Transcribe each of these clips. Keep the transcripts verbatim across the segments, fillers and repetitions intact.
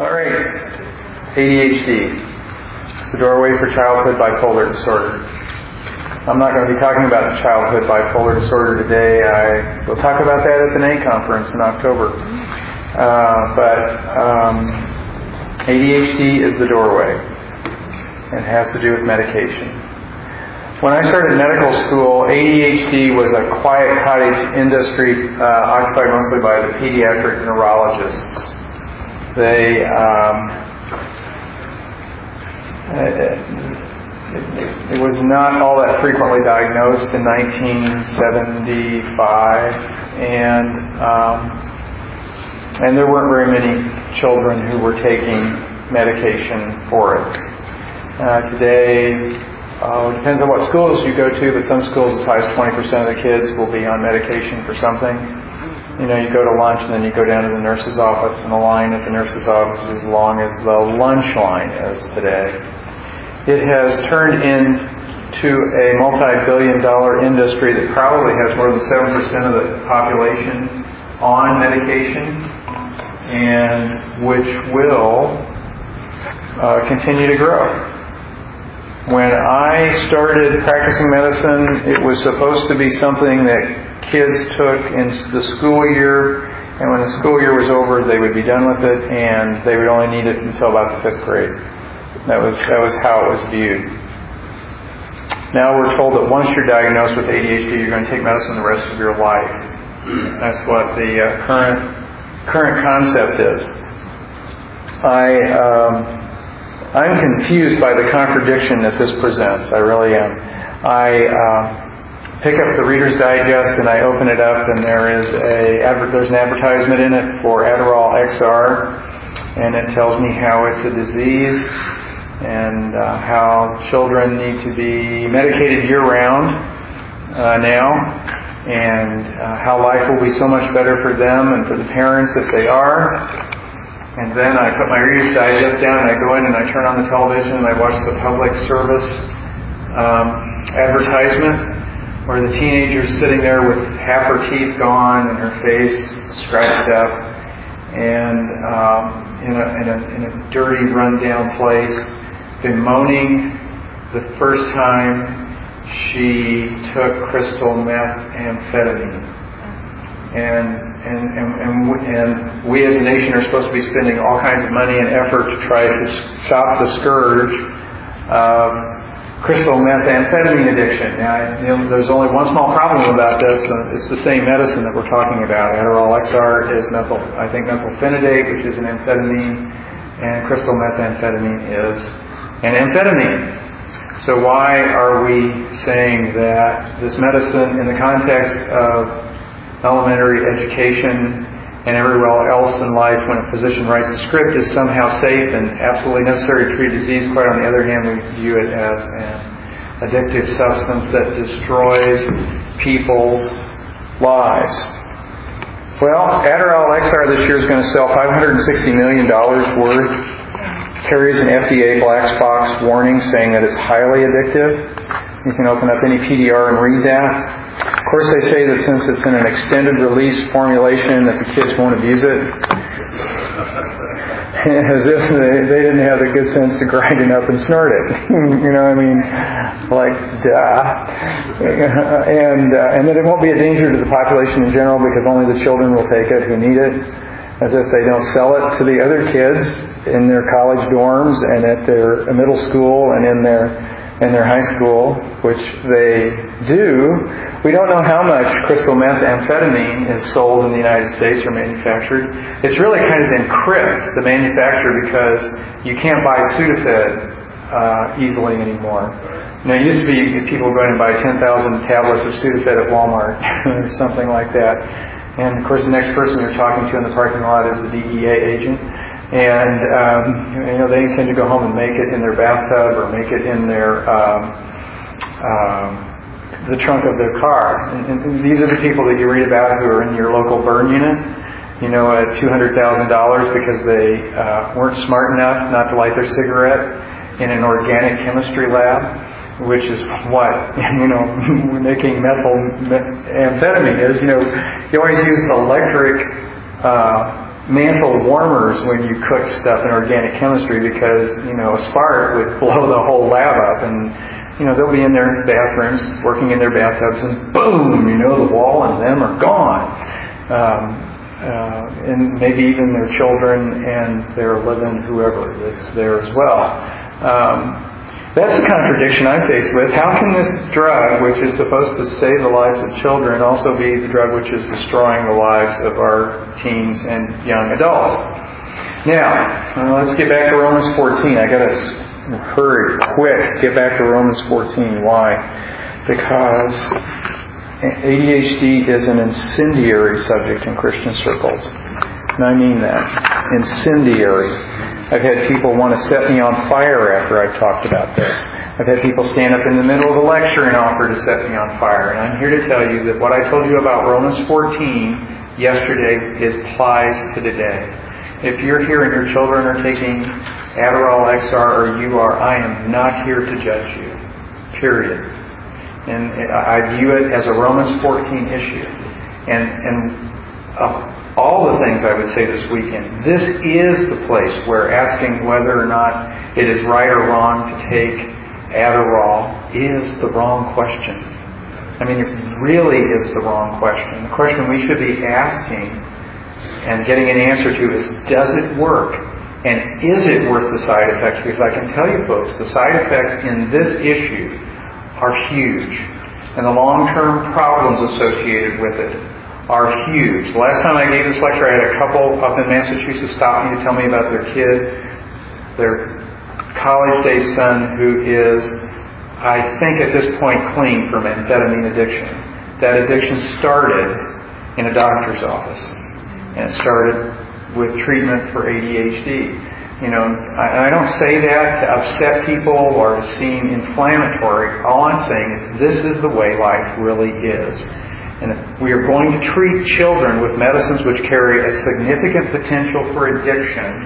All right, A D H D. It's the doorway for childhood bipolar disorder. I'm not going to be talking about childhood bipolar disorder today. I will talk about that at the N A conference in October. Uh, but um, A D H D is the doorway. It has to do with medication. When I started medical school, A D H D was a quiet cottage industry uh, occupied mostly by the pediatric neurologists. They, um, it, it, it was not all that frequently diagnosed in nineteen seventy-five, and um, and there weren't very many children who were taking medication for it. Uh, today, uh, it depends on what schools you go to, but some schools as high as twenty percent of the kids will be on medication for something. You know, you go to lunch and then you go down to the nurse's office, and the line at the nurse's office is as long as the lunch line is today. It has turned into a multi-billion dollar industry that probably has more than seven percent of the population on medication, and which will uh, continue to grow. When I started practicing medicine, it was supposed to be something that kids took in the school year, and when the school year was over, they would be done with it, and they would only need it until about the fifth grade. That was that was how it was viewed. Now we're told that once you're diagnosed with A D H D, you're going to take medicine the rest of your life. That's what the uh, current current concept is. I. Um, I'm confused by the contradiction that this presents. I really am. I uh, pick up the Reader's Digest and I open it up, and there is a adver- there's an advertisement in it for Adderall X R, and it tells me how it's a disease and uh, how children need to be medicated year-round uh, now, and uh, how life will be so much better for them and for the parents if they are. And then I put my Reader's Digest down and I go in and I turn on the television and I watch the public service um, advertisement where the teenager's sitting there with half her teeth gone and her face scratched up and um, in, a, in, a, in a dirty, run-down place, bemoaning the first time she took crystal methamphetamine. And And, and, and, and we as a nation are supposed to be spending all kinds of money and effort to try to stop the scourge of crystal methamphetamine addiction. Now, you know, there's only one small problem about this. It's the same medicine that we're talking about. Adderall X R is methyl, I think methylphenidate, which is an amphetamine, and crystal methamphetamine is an amphetamine. So why are we saying that this medicine, in the context of elementary education and everywhere else in life, when a physician writes a script, is somehow safe and absolutely necessary to treat a disease? Quite on the other hand, we view it as an addictive substance that destroys people's lives. Well, Adderall X R this year is going to sell five hundred sixty million dollars worth. Carries an F D A black box warning saying that it's highly addictive. You can open up any P D R and read that. Of course, they say that since it's in an extended release formulation that the kids won't abuse it. As if they, they didn't have the good sense to grind it up and snort it. You know what I mean? Like, duh. And, uh, and that it won't be a danger to the population in general because only the children will take it who need it. As if they don't sell it to the other kids in their college dorms and at their middle school and in their in their high school, which they do. We don't know how much crystal methamphetamine is sold in the United States or manufactured. It's really kind of encrypt the manufacturer because you can't buy Sudafed uh, easily anymore. You know, it used to be people go in and buy ten thousand tablets of Sudafed at Walmart or something like that. And of course the next person you're talking to in the parking lot is the D E A agent. And, um, you know, they intend to go home and make it in their bathtub or make it in their, um, um, the trunk of their car. And, and these are the people that you read about who are in your local burn unit, you know, at two hundred thousand dollars because they uh, weren't smart enough not to light their cigarette in an organic chemistry lab, which is what, you know, making methyl amphetamine is. You know, you always use electric, uh, mantle warmers when you cook stuff in organic chemistry because, you know, a spark would blow the whole lab up, and, you know, they'll be in their bathrooms, working in their bathtubs, and boom, you know, the wall and them are gone. Um, uh, and maybe even their children and their living whoever that's there as well. Um, That's the contradiction I'm faced with. How can this drug, which is supposed to save the lives of children, also be the drug which is destroying the lives of our teens and young adults? Now, uh, let's get back to Romans fourteen. I got to hurry, quick, get back to Romans fourteen. Why? Because A D H D is an incendiary subject in Christian circles. And I mean that. Incendiary. I've had people want to set me on fire after I've talked about this. I've had people stand up in the middle of a lecture and offer to set me on fire. And I'm here to tell you that what I told you about Romans fourteen yesterday is applies to today. If you're here and your children are taking Adderall, X R, or you are, I am not here to judge you. Period. And I view it as a Romans fourteen issue. And, and uh, all the things I would say this weekend, this is the place where asking whether or not it is right or wrong to take Adderall is the wrong question. I mean, it really is the wrong question. The question we should be asking and getting an answer to is, does it work? And is it worth the side effects? Because I can tell you folks, the side effects in this issue are huge. And the long-term problems associated with it are huge. The last time I gave this lecture, I had a couple up in Massachusetts stop me to tell me about their kid, their college-age son, who is, I think at this point, clean from amphetamine addiction. That addiction started in a doctor's office, and it started with treatment for A D H D. You know, I, I don't say that to upset people or to seem inflammatory. All I'm saying is this is the way life really is. And if we are going to treat children with medicines which carry a significant potential for addiction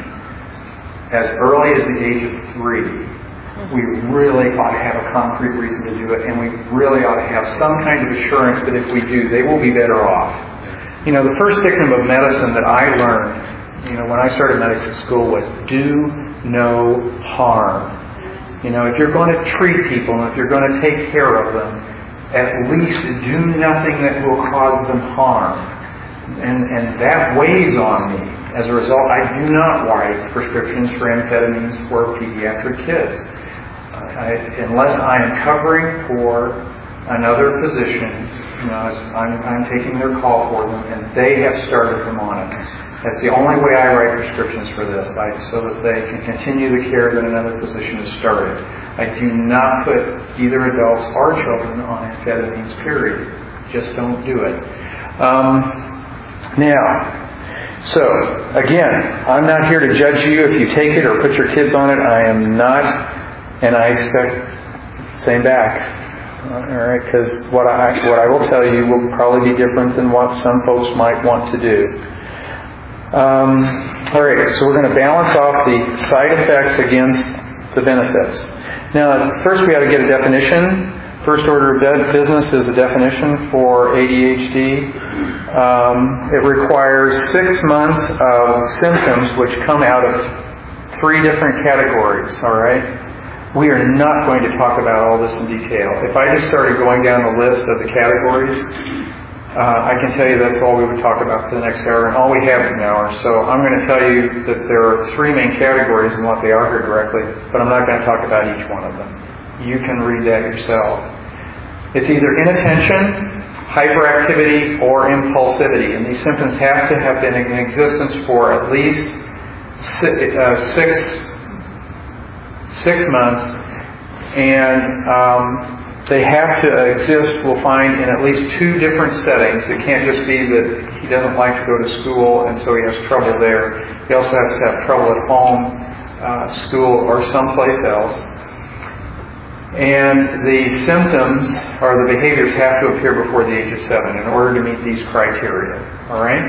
as early as the age of three, we really ought to have a concrete reason to do it, and we really ought to have some kind of assurance that if we do, they will be better off. You know, the first dictum of medicine that I learned, you know, when I started medical school was do no harm. You know, if you're going to treat people and if you're going to take care of them, at least do nothing that will cause them harm. And, and that weighs on me. As a result, I do not write prescriptions for amphetamines for pediatric kids. I, unless I am covering for another physician, you know, I'm, I'm taking their call for them, and they have started them on it. That's the only way I write prescriptions for this, I, so that they can continue the care that another physician has started. I do not put either adults or children on amphetamines, period. Just don't do it. Um, now, so, again, I'm not here to judge you if you take it or put your kids on it. I am not, and I expect same back. All right, because what I what I will tell you will probably be different than what some folks might want to do. Um, all right, so we're going to balance off the side effects against the benefits. Now, first we got to get a definition. First order of business is a definition for A D H D. Um, it requires six months of symptoms which come out of three different categories, all right? We are not going to talk about all this in detail. If I just started going down the list of the categories, Uh, I can tell you that's all we would talk about for the next hour, and all we have is an hour. So I'm going to tell you that there are three main categories and what they are here directly, but I'm not going to talk about each one of them. You can read that yourself. It's either inattention, hyperactivity, or impulsivity, and these symptoms have to have been in existence for at least six, uh, six, six months, and um, they have to exist, we'll find, in at least two different settings. It can't just be that he doesn't like to go to school and so he has trouble there. He also has to have trouble at home, uh, school, or someplace else. And the symptoms or the behaviors have to appear before the age of seven in order to meet these criteria. All right?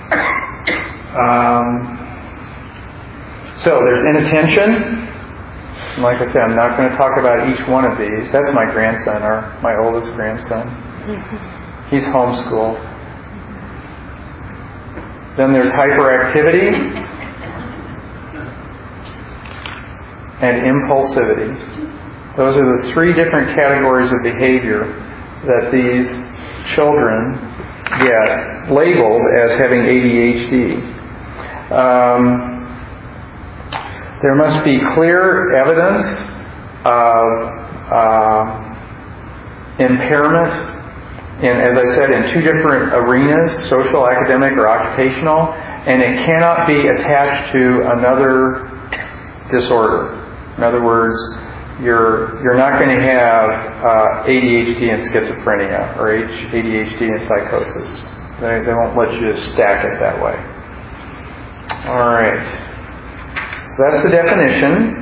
Um, so there's inattention. And like I said, I'm not going to talk about each one of these. That's my grandson, or my oldest grandson. He's homeschooled. Then there's hyperactivity and impulsivity. Those are the three different categories of behavior that these children get labeled as having A D H D. Um, there must be clear evidence of uh, impairment in, as I said, in two different arenas, social, academic, or occupational, and it cannot be attached to another disorder. In other words, you're you're not going to have uh, A D H D and schizophrenia or A D H D and psychosis. They, they won't let you stack it that way. All right. So that's the definition.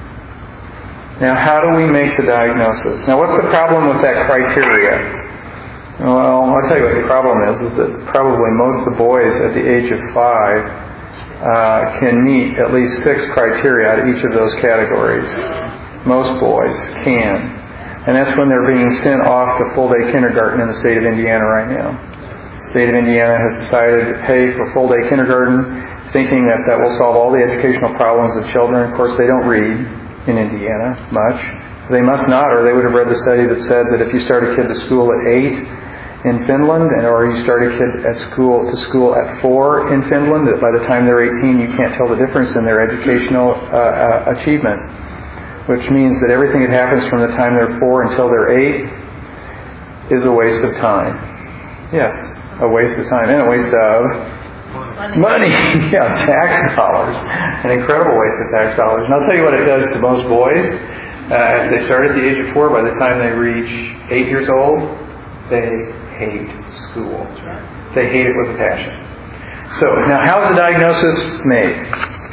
Now, how do we make the diagnosis? Now, what's the problem with that criteria? Well, I'll tell you what the problem is, is that probably most of the boys at the age of five uh, can meet at least six criteria out of each of those categories. Most boys can. And that's when they're being sent off to full-day kindergarten in the state of Indiana right now. The state of Indiana has decided to pay for full-day kindergarten, thinking that that will solve all the educational problems of children. Of course, they don't read in Indiana much. They must not, or they would have read the study that said that if you start a kid to school at eight in Finland, or you start a kid at school to school at four in Finland, that by the time they're eighteen, you can't tell the difference in their educational uh, uh, achievement. Which means that everything that happens from the time they're four until they're eight is a waste of time. Yes, a waste of time and a waste of money. money. Yeah, tax dollars. An incredible waste of tax dollars. And I'll tell you what it does to most boys. Uh, if they start at the age of four, by the time they reach eight years old, they hate school. They hate it with a passion. So, now how's the diagnosis made?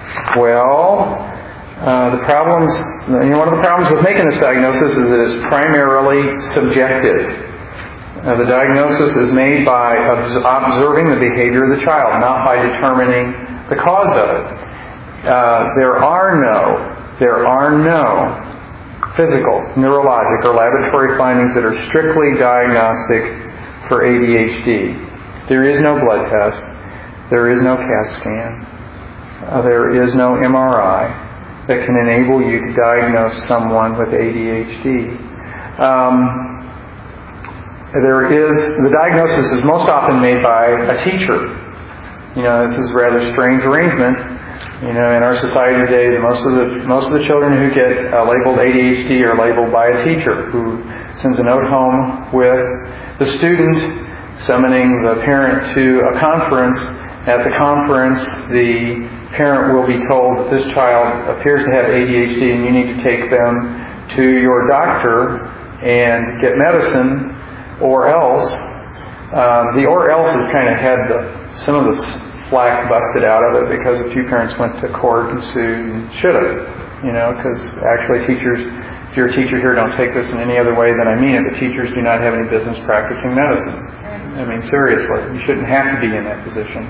Well, Uh, the problems, you know, one of the problems with making this diagnosis is that it's primarily subjective. Uh, the diagnosis is made by obs- observing the behavior of the child, not by determining the cause of it. Uh, there are no, there are no physical, neurologic, or laboratory findings that are strictly diagnostic for A D H D. There is no blood test. There is no CAT scan. Uh, there is no M R I that can enable you to diagnose someone with A D H D. Um, there is the diagnosis is most often made by a teacher. You know, this is a rather strange arrangement. You know, in our society today, the most of the most of the children who get uh, labeled A D H D are labeled by a teacher who sends a note home with the student summoning the parent to a conference. At the conference, the parent will be told that this child appears to have A D H D and you need to take them to your doctor and get medicine, or else, um, the or else has kind of had the, some of the flack busted out of it because a few parents went to court and sued and should have, you know, because actually teachers, if you're a teacher here, don't take this in any other way than I mean it, but teachers do not have any business practicing medicine. I mean, seriously, you shouldn't have to be in that position.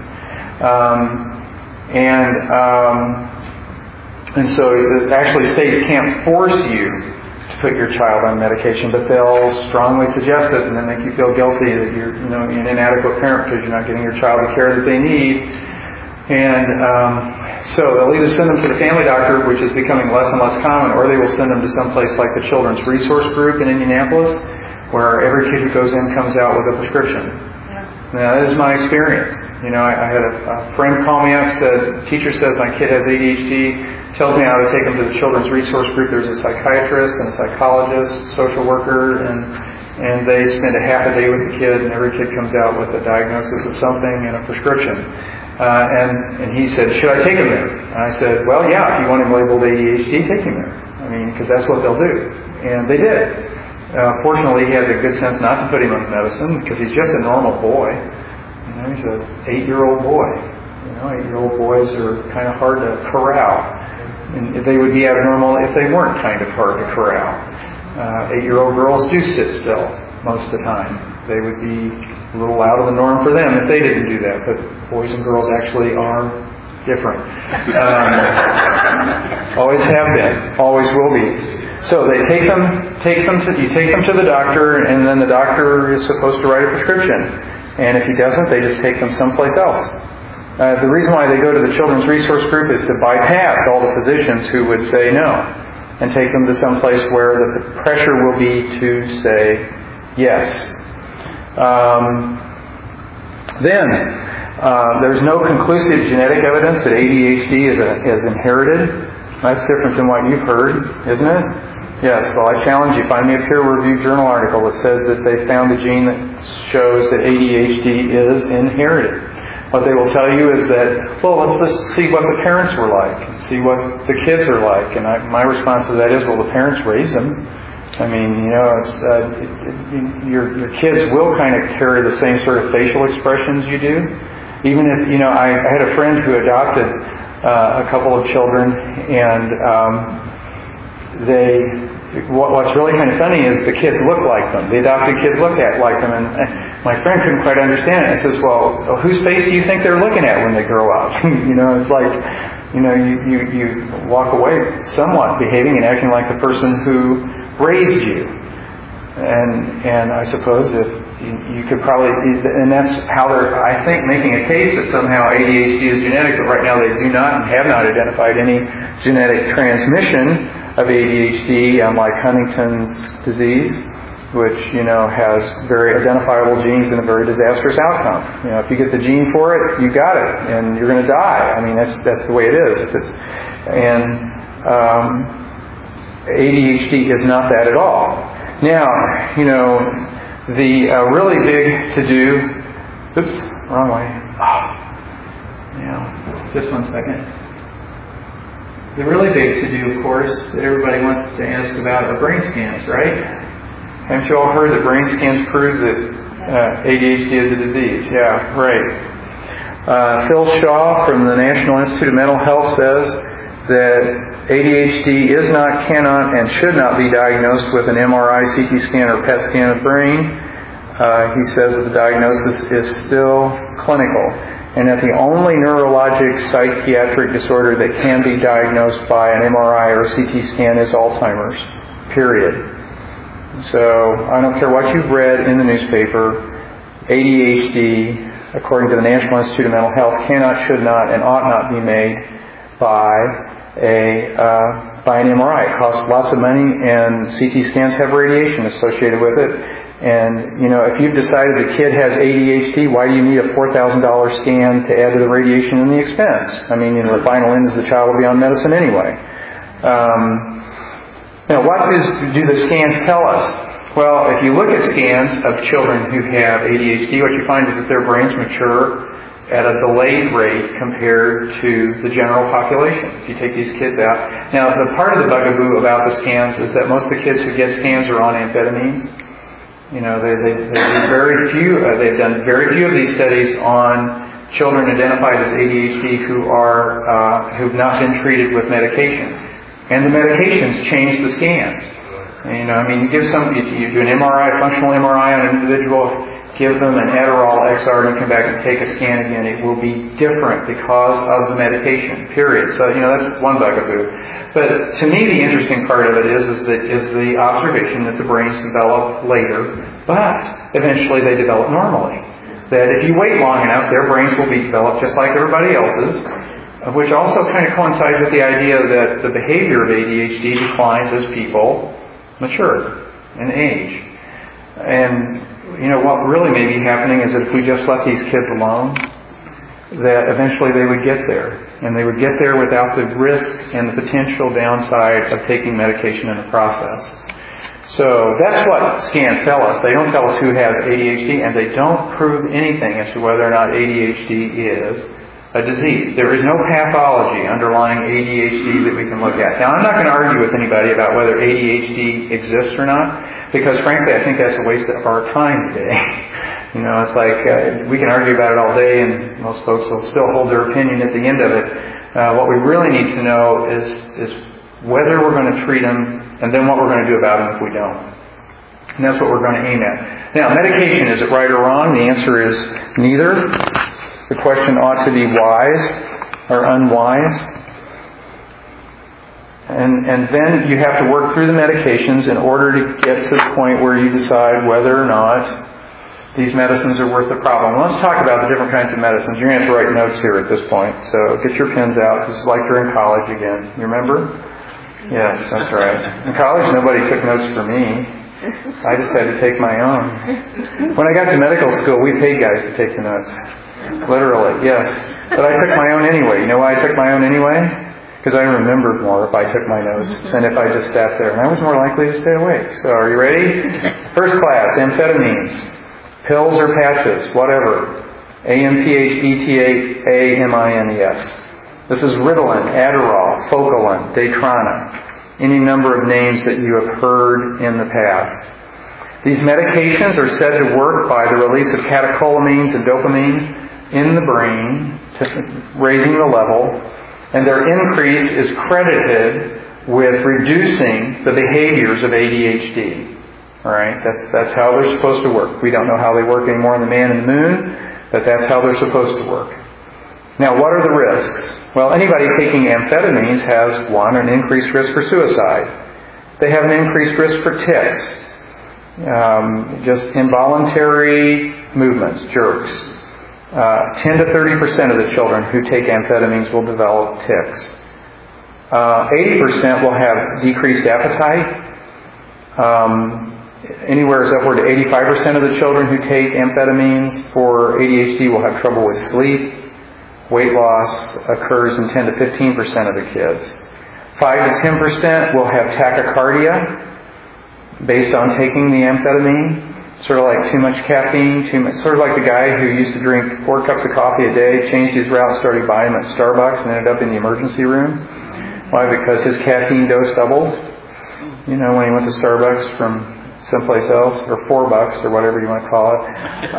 Um, And um, and so actually states can't force you to put your child on medication, but they'll strongly suggest it and then make you feel guilty that you're you know an inadequate parent because you're not getting your child the care that they need. And um, so they'll either send them to the family doctor, which is becoming less and less common, or they will send them to some place like the Children's Resource Group in Indianapolis, where every kid who goes in comes out with a prescription. Now, that is my experience. You know, I, I had a, a friend call me up, said, teacher says my kid has A D H D, tells me how to take him to the Children's Resource Group. There's a psychiatrist and a psychologist, social worker, and and they spend a half a day with the kid, and every kid comes out with a diagnosis of something and a prescription. Uh, and, and he said, should I take him there? And I said, well, yeah, if you want him labeled A D H D, take him there. I mean, because that's what they'll do. And they did. Uh, fortunately, he had the good sense not to put him on medicine because he's just a normal boy. You know, he's an eight-year-old boy. You know, eight-year-old boys are kind of hard to corral, and they would be abnormal if they weren't kind of hard to corral. Uh, eight-year-old girls do sit still most of the time. They would be a little out of the norm for them if they didn't do that. But boys and girls actually are different. Um, always have been. Always will be. So they take them, take them to, you take them to the doctor, and then the doctor is supposed to write a prescription. And if he doesn't, they just take them someplace else. Uh, the reason why they go to the Children's Resource Group is to bypass all the physicians who would say no and take them to some place where the pressure will be to say yes. Um, then, uh, there's no conclusive genetic evidence that A D H D is, a, is inherited. That's different than what you've heard, isn't it? Yes, well, I challenge you. Find me a peer-reviewed journal article that says that they found a gene that shows that A D H D is inherited. What they will tell you is that, well, let's just see what the parents were like and see what the kids are like. And I, my response to that is, well, the parents raised them. I mean, you know, it's, uh, it, it, your, your kids will kind of carry the same sort of facial expressions you do. Even if, you know, I, I had a friend who adopted uh, a couple of children, and um, they, what, what's really kind of funny is the kids look like them. The adopted kids look at like them, and, and my friend couldn't quite understand it. He says, well, whose face do you think they're looking at when they grow up? You know, it's like, you know, you, you, you walk away somewhat behaving and acting like the person who raised you. And and I suppose if you, you could probably, and that's how they're, I think, making a case that somehow A D H D is genetic, but right now they do not and have not identified any genetic transmission of A D H D, unlike Huntington's disease, which, you know, has very identifiable genes and a very disastrous outcome. You know, if you get the gene for it, you got it, and you're going to die. I mean, that's that's the way it is. If it's and um, A D H D is not that at all. Now, you know, the uh, really big to-do... Oops, wrong way. Oh, yeah, just one second. The really big to-do, of course, that everybody wants to ask about are brain scans, right? Haven't you all heard that brain scans prove that uh, A D H D is a disease? Yeah, right. Uh, Phil Shaw from the National Institute of Mental Health says that A D H D is not, cannot, and should not be diagnosed with an M R I, C T scan, or P E T scan of the brain. Uh, he says that the diagnosis is still clinical, and that the only neurologic psychiatric disorder that can be diagnosed by an M R I or C T scan is Alzheimer's, period. So I don't care what you've read in the newspaper, A D H D, according to the National Institute of Mental Health, cannot, should not, and ought not be made by a uh, by an M R I. It costs lots of money, and C T scans have radiation associated with it. And, you know, if you've decided the kid has A D H D, why do you need a four thousand dollars scan to add to the radiation and the expense? I mean, you know, the final end is the child will be on medicine anyway. Um, now, what does, do the scans tell us? Well, if you look at scans of children who have A D H D, what you find is that their brains mature at a delayed rate compared to the general population. If you take these kids out. Now, the part of the bugaboo about the scans is that most of the kids who get scans are on amphetamines. You know, they, they, they do very few, uh, they've done very few of these studies on children identified as A D H D who are, uh, who've not been treated with medication. And the medications change the scans. And, you know, I mean, you give some, you, you do an M R I, functional M R I on an individual, give them an Adderall X R, and you come back and take a scan again. It will be different because of the medication, period. So, you know, that's one bugaboo. But to me, the interesting part of it is, is, that, is the observation that the brains develop later, but eventually they develop normally. That if you wait long enough, their brains will be developed just like everybody else's, which also kind of coincides with the idea that the behavior of A D H D declines as people mature and age. And you know, what really may be happening is that if we just let these kids alone, that eventually they would get there. And they would get there without the risk and the potential downside of taking medication in the process. So that's what scans tell us. They don't tell us who has A D H D, and they don't prove anything as to whether or not A D H D is a disease. There is no pathology underlying A D H D that we can look at. Now, I'm not going to argue with anybody about whether A D H D exists or not, because frankly, I think that's a waste of our time today. You know, it's like uh, we can argue about it all day, and most folks will still hold their opinion at the end of it. Uh, what we really need to know is is whether we're going to treat them, and then what we're going to do about them if we don't. And that's what we're going to aim at. Now, medication, is it right or wrong? The answer is neither. The question ought to be wise or unwise. And, and then you have to work through the medications in order to get to the point where you decide whether or not these medicines are worth the problem. Let's talk about the different kinds of medicines. You're going to have to write notes here at this point. So get your pens out. It's like you're in college again. You remember? Yes, that's right. In college, nobody took notes for me. I just had to take my own. When I got to medical school, we paid guys to take the notes. Literally, yes. But I took my own anyway. You know why I took my own anyway? Because I remembered more if I took my notes than if I just sat there. And I was more likely to stay awake. So are you ready? First class, amphetamines. Pills or patches, whatever. A M P H E T A M I N E S. This is Ritalin, Adderall, Focalin, Daytrana. Any number of names that you have heard in the past. These medications are said to work by the release of catecholamines and dopamine in the brain, to raising the level, and their increase is credited with reducing the behaviors of A D H D. All right, that's that's how they're supposed to work. We don't know how they work anymore in the Man in the Moon, but that's how they're supposed to work. Now, what are the risks? Well, anybody taking amphetamines has, one, an increased risk for suicide. They have an increased risk for tics, um, just involuntary movements, jerks. Uh, ten to thirty percent of the children who take amphetamines will develop tics. Uh, eighty percent will have decreased appetite. Um, anywhere is upward to eighty-five percent of the children who take amphetamines for A D H D will have trouble with sleep. Weight loss occurs in ten to fifteen percent of the kids. five to ten percent will have tachycardia based on taking the amphetamine. Sort of like too much caffeine, too much, sort of like the guy who used to drink four cups of coffee a day, changed his route, started buying them at Starbucks, and ended up in the emergency room. Why? Because his caffeine dose doubled. You know, when he went to Starbucks from someplace else, or four bucks, or whatever you want to call it.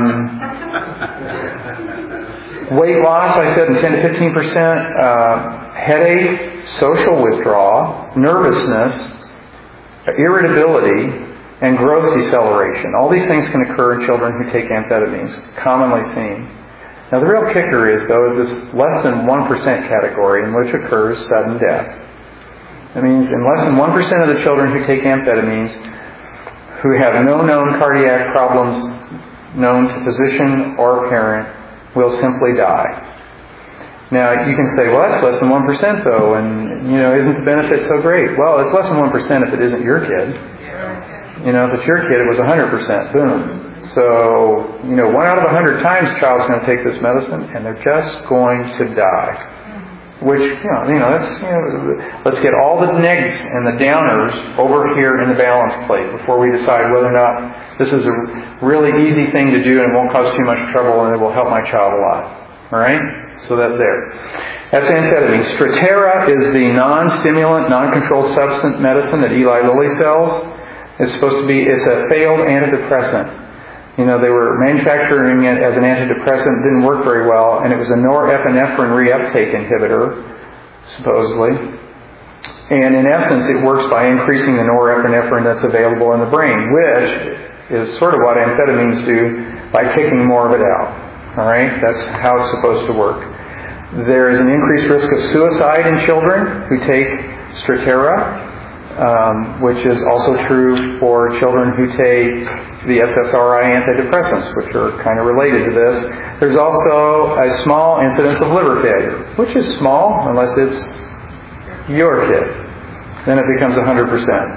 Um, weight loss, I said, in ten to fifteen percent. Uh, headache, social withdrawal, nervousness, irritability, and growth deceleration. All these things can occur in children who take amphetamines, commonly seen. Now the real kicker is, though, is this less than one percent category in which occurs sudden death. That means in less than one percent of the children who take amphetamines who have no known cardiac problems known to physician or parent will simply die. Now you can say, well, that's less than one percent though, and you know, isn't the benefit so great? Well, it's less than one percent if it isn't your kid. You know, if it's your kid, it was one hundred percent. Boom. So, you know, one out of a hundred times a child's going to take this medicine, and they're just going to die. Which, you know, you know, that's, you know, let's get all the negs and the downers over here in the balance plate before we decide whether or not this is a really easy thing to do and it won't cause too much trouble and it will help my child a lot. All right? So that's there. That's amphetamine. Strattera is the non-stimulant, non-controlled substance medicine that Eli Lilly sells. It's supposed to be, it's a failed antidepressant. You know, they were manufacturing it as an antidepressant, didn't work very well, and it was a norepinephrine reuptake inhibitor, supposedly. And in essence, it works by increasing the norepinephrine that's available in the brain, which is sort of what amphetamines do by kicking more of it out. All right? That's how it's supposed to work. There is an increased risk of suicide in children who take Strattera. Um, which is also true for children who take the S S R I antidepressants, which are kind of related to this. There's also a small incidence of liver failure, which is small unless it's your kid. Then it becomes one hundred percent.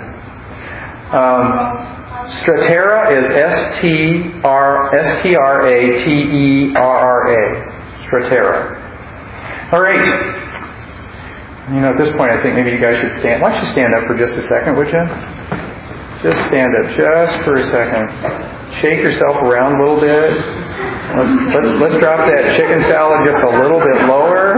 Um, Strattera is S T R A T E R R A. Strattera. All right. You know, at this point, I think maybe you guys should stand. Why don't you stand up for just a second, would you? Just stand up, just for a second. Shake yourself around a little bit. Let's let's let's drop that chicken salad just a little bit lower.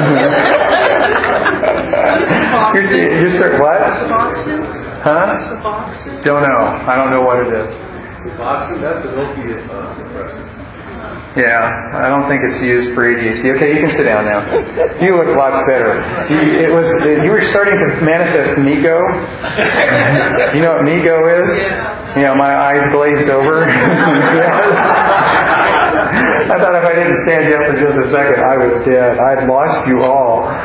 you you start what? Suboxone? Huh? Suboxone? Don't know. I don't know what it is. Suboxone? That's an opiate uh, suppressant. Yeah, I don't think it's used for A D H D. Okay, you can sit down now. You look lots better. You, it was you were starting to manifest Mego. You know what Mego is? You know, my eyes glazed over. I thought if I didn't stand you up for just a second, I was dead. I'd lost you all.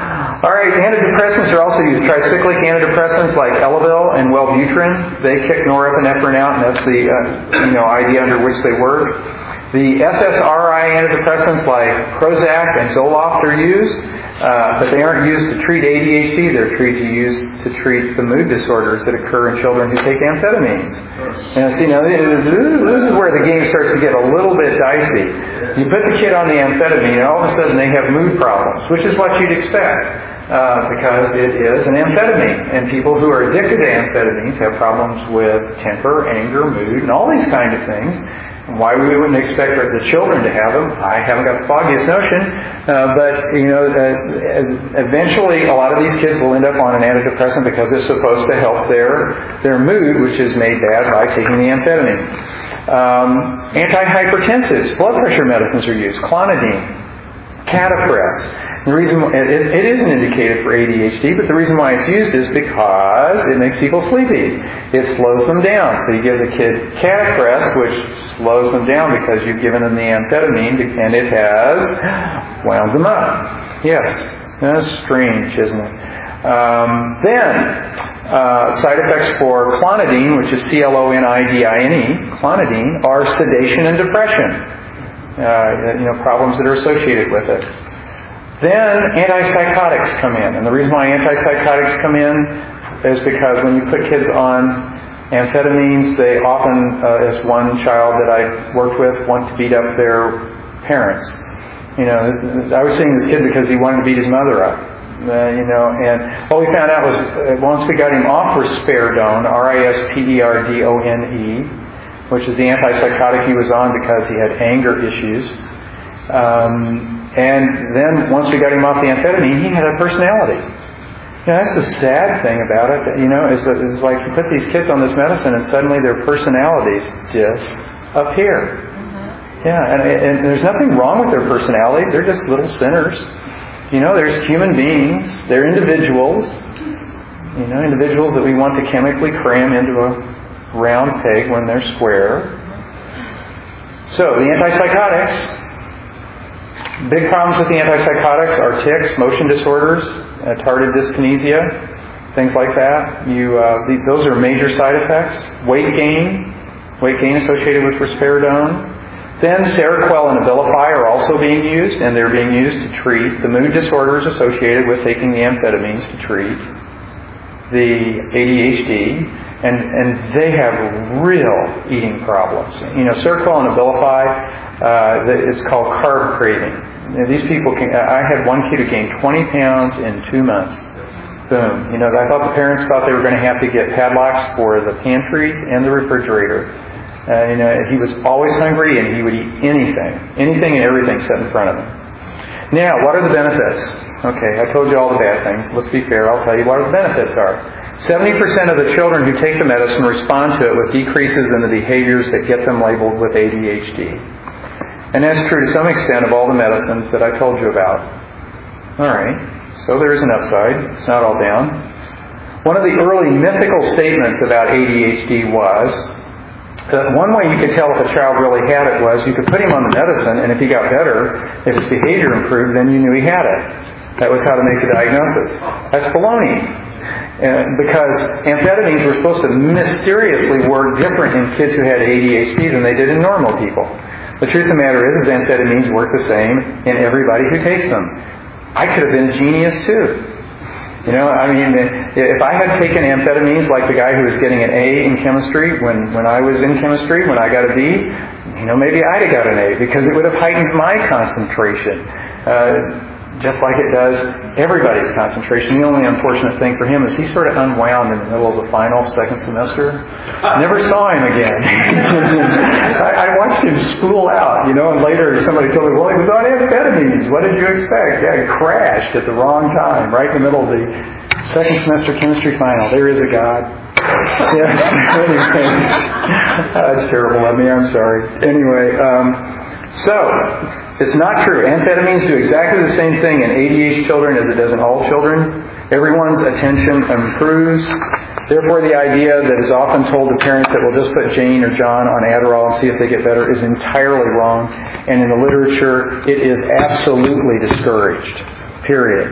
All right, antidepressants are also used. Tricyclic antidepressants like Elavil and Wellbutrin, they kick norepinephrine out, and that's the uh, you know idea under which they work. The S S R I antidepressants like Prozac and Zoloft are used, uh, but they aren't used to treat A D H D. They're treated to use to treat the mood disorders that occur in children who take amphetamines. And see, now this is where the game starts to get a little bit dicey. You put the kid on the amphetamine, and all of a sudden they have mood problems, which is what you'd expect. Uh, because it is an amphetamine. And people who are addicted to amphetamines have problems with temper, anger, mood, and all these kind of things. Why we wouldn't expect the children to have them, I haven't got the foggiest notion. Uh, but, you know, uh, eventually a lot of these kids will end up on an antidepressant because it's supposed to help their their mood, which is made bad by taking the amphetamine. Um, antihypertensives, blood pressure medicines are used. Clonidine, Catapres. The reason it, it isn't indicated for A D H D, but the reason why it's used is because it makes people sleepy. It slows them down. So you give the kid Catapres, which slows them down because you've given them the amphetamine, and it has wound them up. Yes, that's strange, isn't it? Um, then, uh, side effects for clonidine, which is C L O N I D I N E, clonidine, are sedation and depression. Uh, you know, problems that are associated with it. Then antipsychotics come in. And the reason why antipsychotics come in is because when you put kids on amphetamines, they often, uh, as one child that I worked with, want to beat up their parents. You know, I was seeing this kid because he wanted to beat his mother up. Uh, you know, and what we found out was uh, once we got him off risperidone, R I S P E R D O N E, which is the antipsychotic he was on because he had anger issues. Um, and then once we got him off the amphetamine, he had a personality. You know, that's the sad thing about it. You know, is, is like you put these kids on this medicine and suddenly their personalities disappear. Mm-hmm. Yeah, and, and there's nothing wrong with their personalities. They're just little sinners. You know, there's human beings. They're individuals. You know, individuals that we want to chemically cram into a round peg when they're square. So, the antipsychotics. Big problems with the antipsychotics are tics, motion disorders, uh, tardive dyskinesia, things like that. You, uh, the, those are major side effects. Weight gain, weight gain associated with risperidone. Then Seroquel and Abilify are also being used, and they're being used to treat the mood disorders associated with taking the amphetamines to treat the A D H D. And, and they have real eating problems. You know, Seroquel and Abilify, uh, it's called carb craving. You know, these people can, I had one kid who gained twenty pounds in two months. Boom. You know, I thought the parents thought they were going to have to get padlocks for the pantries and the refrigerator. Uh, you know, he was always hungry and he would eat anything. Anything and everything set in front of him. Now, what are the benefits? Okay, I told you all the bad things. Let's be fair. I'll tell you what the benefits are. seventy percent of the children who take the medicine respond to it with decreases in the behaviors that get them labeled with A D H D. And that's true to some extent of all the medicines that I told you about. All right, so there is an upside. It's not all down. One of the early mythical statements about A D H D was that one way you could tell if a child really had it was you could put him on the medicine, and if he got better, if his behavior improved, then you knew he had it. That was how to make the diagnosis. That's baloney. Uh, because amphetamines were supposed to mysteriously work different in kids who had A D H D than they did in normal people. The truth of the matter is, is amphetamines work the same in everybody who takes them. I could have been a genius too. You know, I mean, if I had taken amphetamines like the guy who was getting an A in chemistry when, when I was in chemistry, when I got a B, you know, maybe I'd have got an A because it would have heightened my concentration. Uh, just like it does everybody's concentration. The only unfortunate thing for him is he sort of unwound in the middle of the final second semester. Never saw him again. I, I watched him spool out, you know, and later somebody told me, well, he was on amphetamines. What did you expect? Yeah, he crashed at the wrong time, right in the middle of the second semester chemistry final. There is a God. Yes. Anyway, that's terrible of me. I'm sorry. Anyway, um, so... it's not true. Amphetamines do exactly the same thing in A D H children as it does in all children. Everyone's attention improves. Therefore, the idea that is often told to parents that we'll just put Jane or John on Adderall and see if they get better is entirely wrong. And in the literature, it is absolutely discouraged. Period.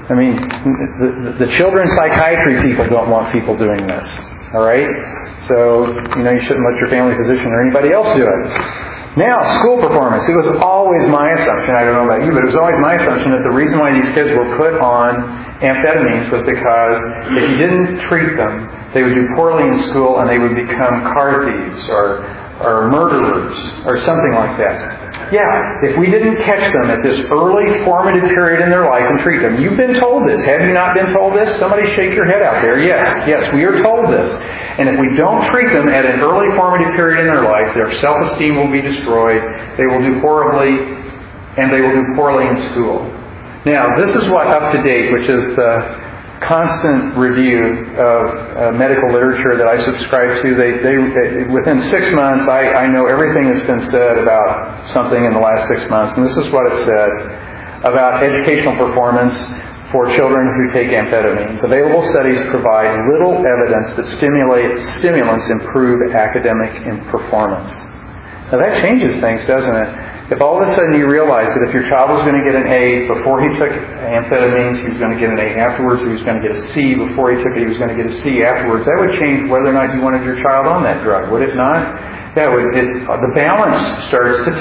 I mean, the, the children's psychiatry people don't want people doing this. All right? So, you know, you shouldn't let your family physician or anybody else do it. Now, school performance. It was always my assumption, I don't know about you, but it was always my assumption that the reason why these kids were put on amphetamines was because if you didn't treat them, they would do poorly in school and they would become car thieves or, or murderers or something like that. Yeah, if we didn't catch them at this early formative period in their life and treat them. You've been told this. Have you not been told this? Somebody shake your head out there. Yes, yes, we are told this. And if we don't treat them at an early formative period in their life, their self-esteem will be destroyed. They will do horribly, and they will do poorly in school. Now, this is what Up to Date, which is the constant review of uh, medical literature that I subscribe to. They, they, within six months, I, I know everything that's been said about something in the last six months. And this is what it said about educational performance for children who take amphetamines. Available studies provide little evidence that stimulate, stimulants improve academic performance. Now that changes things, doesn't it? If all of a sudden you realize that if your child was going to get an A before he took amphetamines, he was going to get an A afterwards, or he was going to get a C before he took it, he was going to get a C afterwards, that would change whether or not you wanted your child on that drug, would it not? That would, it, the balance starts to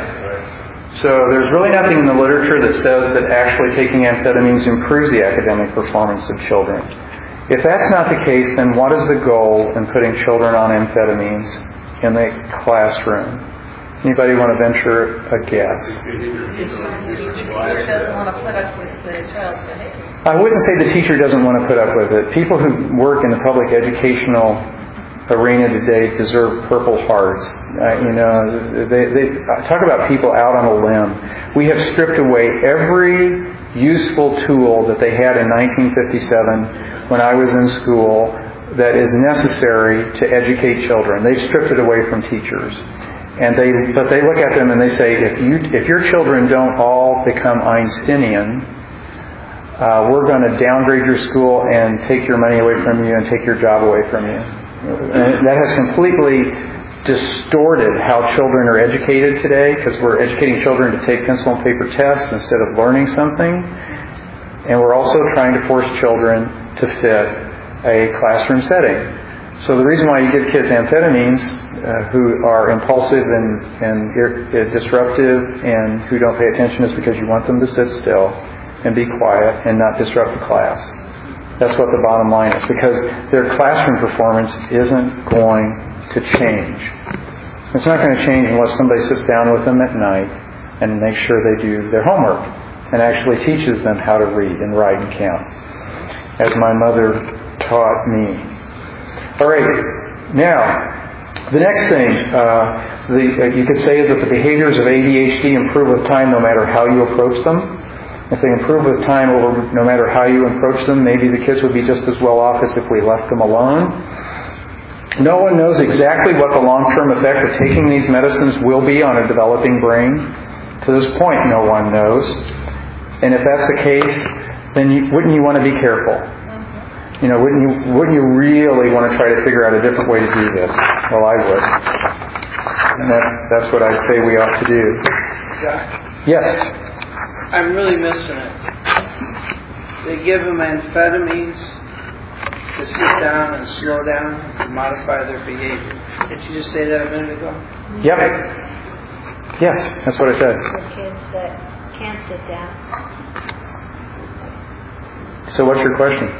tip. So there's really nothing in the literature that says that actually taking amphetamines improves the academic performance of children. If that's not the case, then what is the goal in putting children on amphetamines in the classroom? Anybody want to venture a guess? The teacher doesn't want to put up with the child's behavior. I wouldn't say the teacher doesn't want to put up with it. People who work in the public educational arena today deserve Purple Hearts. Uh, you know, they, they talk about people out on a limb. We have stripped away every useful tool that they had in nineteen fifty-seven when I was in school that is necessary to educate children. They've stripped it away from teachers. And they, but they look at them and they say, if you, if your children don't all become Einsteinian, uh, we're going to downgrade your school and take your money away from you and take your job away from you. And that has completely distorted how children are educated today, because we're educating children to take pencil and paper tests instead of learning something. And we're also trying to force children to fit a classroom setting. So the reason why you give kids amphetamines uh, who are impulsive and, and ir- disruptive and who don't pay attention is because you want them to sit still and be quiet and not disrupt the class. That's what the bottom line is, because their classroom performance isn't going to change. It's not going to change unless somebody sits down with them at night and makes sure they do their homework and actually teaches them how to read and write and count, as my mother taught me. All right. Now, the next thing uh, the, uh, you could say is that the behaviors of A D H D improve with time no matter how you approach them. If they improve with time over no matter how you approach them, maybe the kids would be just as well off as if we left them alone. No one knows exactly what the long-term effect of taking these medicines will be on a developing brain. To this point, no one knows. And if that's the case, then you, wouldn't you want to be careful? You know, wouldn't you wouldn't you really want to try to figure out a different way to do this? Well, I would. And that's, that's what I'd say we ought to do. Yes? I'm really missing it. They give them amphetamines to sit down and slow down and modify their behavior. Did you just say that a minute ago? Yep. Yes, that's what I said. For kids that can't sit down. So what's your question?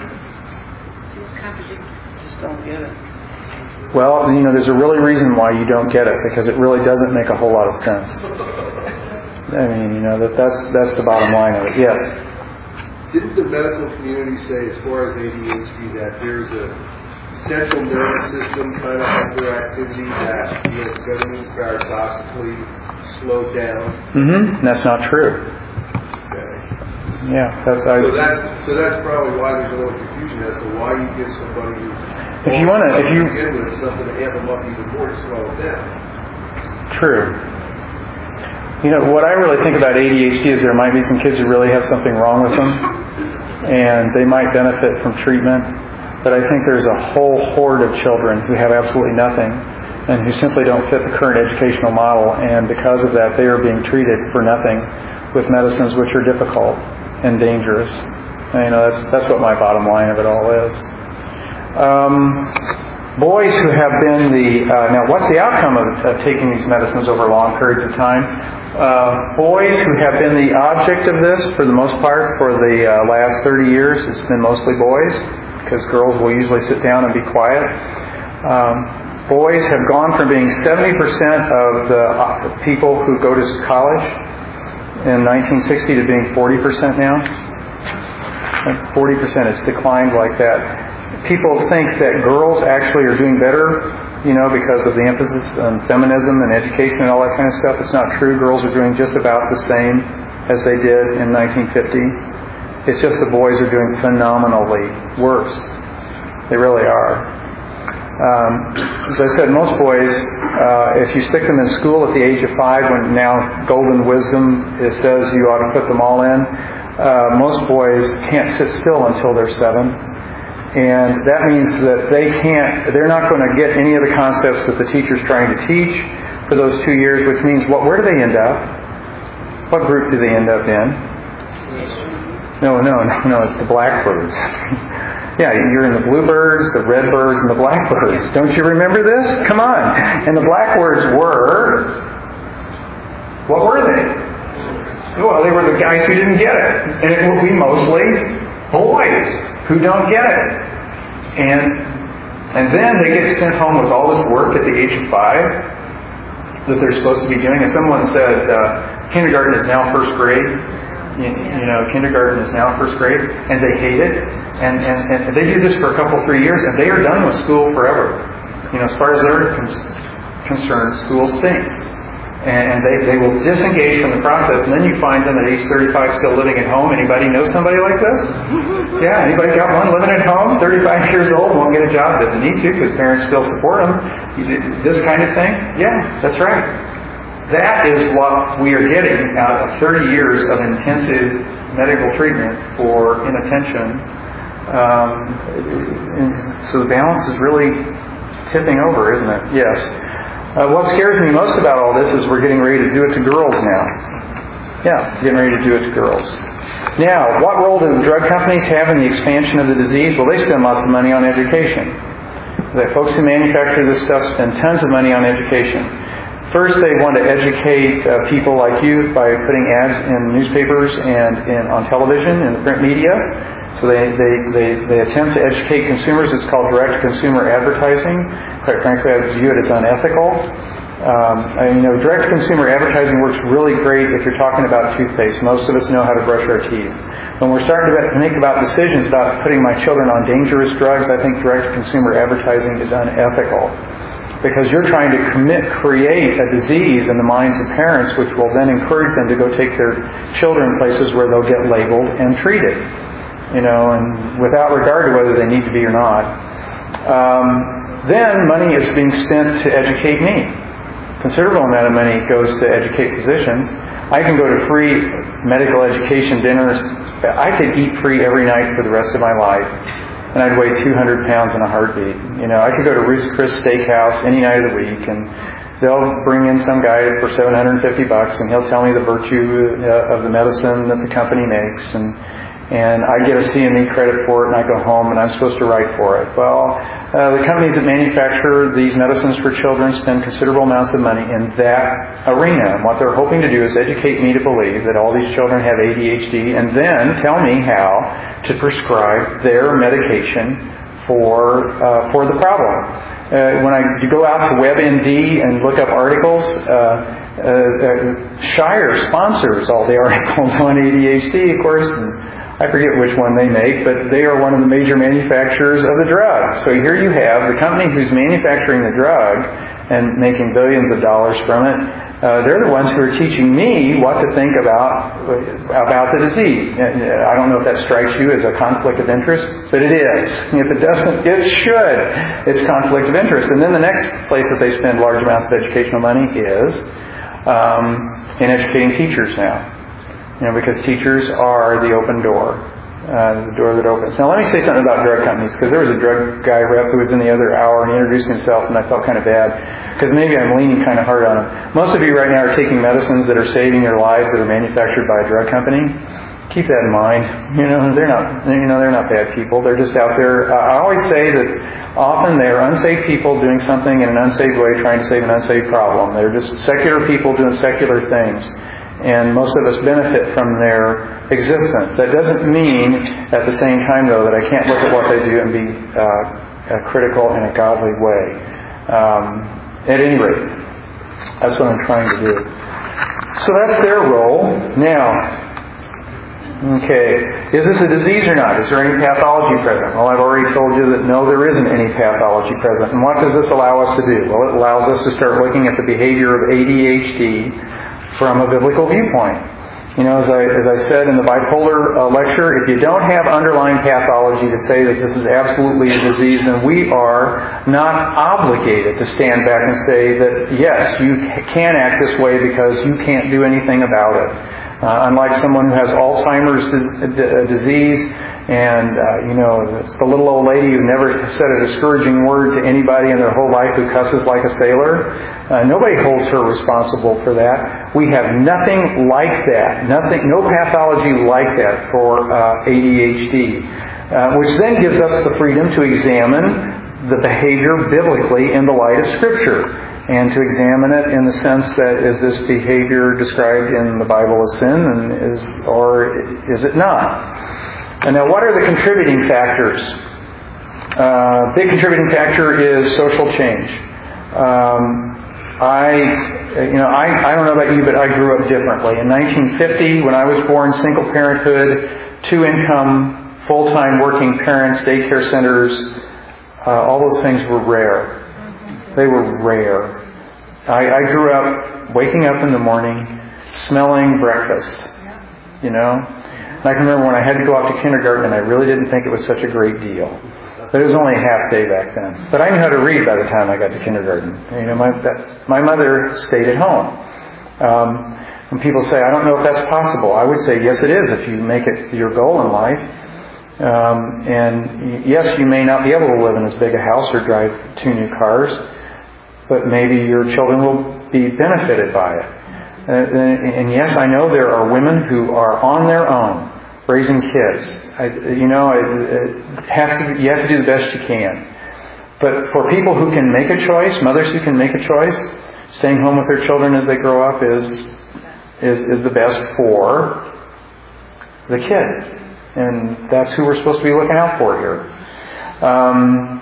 Just don't get it. Well, you know, there's a really reason why you don't get it, because it really doesn't make a whole lot of sense. I mean, you know, that that's that's the bottom line of it. Yes? Didn't the medical community say, as far as A D H D, that there's a central nervous system kind of hyperactivity that the amphetamines paradoxically slow down? Mm-hmm. That's not true. Okay. Yeah, that's I. So that's so that's probably why there's a little confusion as to why you give somebody who. If you want to, if you begin with something to amp them up even more to slow it down. True. You know, what I really think about A D H D is there might be some kids who really have something wrong with them, and they might benefit from treatment. But I think there's a whole horde of children who have absolutely nothing, and who simply don't fit the current educational model, and because of that, they are being treated for nothing with medicines which are difficult and dangerous. You know, that's that's what my bottom line of it all is. Um, boys who have been the uh, now, what's the outcome of, of taking these medicines over long periods of time? Uh, boys who have been the object of this, for the most part, for the uh, last thirty years, it's been mostly boys, because girls will usually sit down and be quiet. Um, Boys have gone from being seventy percent of the people who go to college in nineteen sixty to being forty percent now. forty percent, it's declined like that. People think that girls actually are doing better, you know, because of the emphasis on feminism and education and all that kind of stuff. It's not true. Girls are doing just about the same as they did in nineteen fifty. It's just the boys are doing phenomenally worse. They really are. Um, as I said, most boys, uh, if you stick them in school at the age of five, when now golden wisdom it says you ought to put them all in, uh, most boys can't sit still until they're seven. And that means that they can't, they're not going to get any of the concepts that the teacher's trying to teach for those two years, which means, what? Where do they end up? What group do they end up in? No, no, no, no, it's the blackbirds. Yeah, you're in the bluebirds, the redbirds, and the blackbirds. Don't you remember this? Come on. And the blackbirds were... What were they? Well, they were the guys who didn't get it. And it will be mostly boys who don't get it. And and then they get sent home with all this work at the age of five that they're supposed to be doing. And someone said, uh, kindergarten is now first grade. You, you know, kindergarten is now first grade, and they hate it, and, and, and they do this for a couple, three years, and they are done with school forever. You know, as far as they're con- concerned, school stinks. And they, they will disengage from the process, and then you find them at age thirty-five still living at home. Anybody know somebody like this? Yeah, anybody got one living at home, thirty-five years old, won't get a job, doesn't need to because parents still support them. This kind of thing? Yeah, that's right. That is what we are getting out of thirty years of intensive medical treatment for inattention. Um, and so the balance is really tipping over, isn't it? Yes. Uh, what scares me most about all this is we're getting ready to do it to girls now. Yeah, getting ready to do it to girls. Now, what role do drug companies have in the expansion of the disease? Well, they spend lots of money on education. The folks who manufacture this stuff spend tons of money on education. First, they want to educate uh, people like you by putting ads in newspapers and in, on television and the print media. So they, they, they, they attempt to educate consumers. It's called direct-to-consumer advertising. Quite frankly, I view it as unethical. Um, and, you know, direct-to-consumer advertising works really great if you're talking about toothpaste. Most of us know how to brush our teeth. When we're starting to make about decisions about putting my children on dangerous drugs, I think direct-to-consumer advertising is unethical. Because you're trying to commit, create a disease in the minds of parents, which will then encourage them to go take their children places where they'll get labeled and treated, you know, and without regard to whether they need to be or not. Um, then money is being spent to educate me. Considerable amount of money goes to educate physicians. I can go to free medical education dinners. I could eat free every night for the rest of my life. And I'd weigh two hundred pounds in a heartbeat. You know, I could go to Ruth's Chris Steakhouse any night of the week, and they'll bring in some guy for seven hundred fifty bucks, and he'll tell me the virtue uh, of the medicine that the company makes, and and I get a C M E credit for it, and I go home, and I'm supposed to write for it. Well, uh, the companies that manufacture these medicines for children spend considerable amounts of money in that arena. And what they're hoping to do is educate me to believe that all these children have A D H D, and then tell me how to prescribe their medication for uh, for the problem. Uh, when I go out to WebMD and look up articles, uh, uh, uh, Shire sponsors all the articles on A D H D, of course. And I forget which one they make, but they are one of the major manufacturers of the drug. So here you have the company who's manufacturing the drug and making billions of dollars from it. Uh, they're the ones who are teaching me what to think about about the disease. I don't know if that strikes you as a conflict of interest, but it is. If it doesn't, it should. It's conflict of interest. And then the next place that they spend large amounts of educational money is um, in educating teachers now. You know, because teachers are the open door, uh, the door that opens. Now, let me say something about drug companies, because there was a drug guy rep who was in the other hour, and he introduced himself, and I felt kind of bad, because maybe I'm leaning kind of hard on him. Most of you right now are taking medicines that are saving your lives that are manufactured by a drug company. keep that in mind. You know, they're not, you know, they're not bad people. They're just out there. Uh, I always say that often they're unsaved people doing something in an unsaved way, trying to save an unsaved problem. They're just secular people doing secular things. And most of us benefit from their existence. That doesn't mean, at the same time, though, that I can't look at what they do and be uh, uh, critical in a godly way. Um, at any rate, that's what I'm trying to do. So that's their role. Now, okay, is this a disease or not? Is there any pathology present? Well, I've already told you that no, there isn't any pathology present. And what does this allow us to do? Well, it allows us to start looking at the behavior of A D H D from a biblical viewpoint. You know, as I, as I said in the bipolar uh, lecture, if you don't have underlying pathology to say that this is absolutely a disease, then we are not obligated to stand back and say that, yes, you can act this way because you can't do anything about it. Uh, unlike someone who has Alzheimer's dis- d- disease, and, uh, you know, it's the little old lady who never said a discouraging word to anybody in their whole life who cusses like a sailor. Uh, nobody holds her responsible for that. We have nothing like that. Nothing, no pathology like that for uh, A D H D, uh, which then gives us the freedom to examine the behavior biblically in the light of Scripture, and to examine it in the sense that, is this behavior described in the Bible as sin, and is, or is it not? And now, what are the contributing factors? Uh, big contributing factor is social change. Um, I, you know, I, I don't know about you, but I grew up differently. In nineteen fifty, when I was born, single parenthood, two-income, full-time working parents, daycare centers, uh, all those things were rare. They were rare. I, I grew up waking up in the morning, smelling breakfast, you know. And I can remember when I had to go off to kindergarten, and I really didn't think it was such a great deal. But it was only a half day back then. But I knew how to read by the time I got to kindergarten. You know, my that's, my mother stayed at home. Um, when people say, I don't know if that's possible, I would say, yes, it is, if you make it your goal in life. Um, and yes, you may not be able to live in as big a house or drive two new cars, but maybe your children will be benefited by it. Uh, and yes, I know there are women who are on their own raising kids. I, you know, it, it has to be, you have to do the best you can. But for people who can make a choice, mothers who can make a choice, staying home with their children as they grow up is is is the best for the kid. And that's who we're supposed to be looking out for here. Um,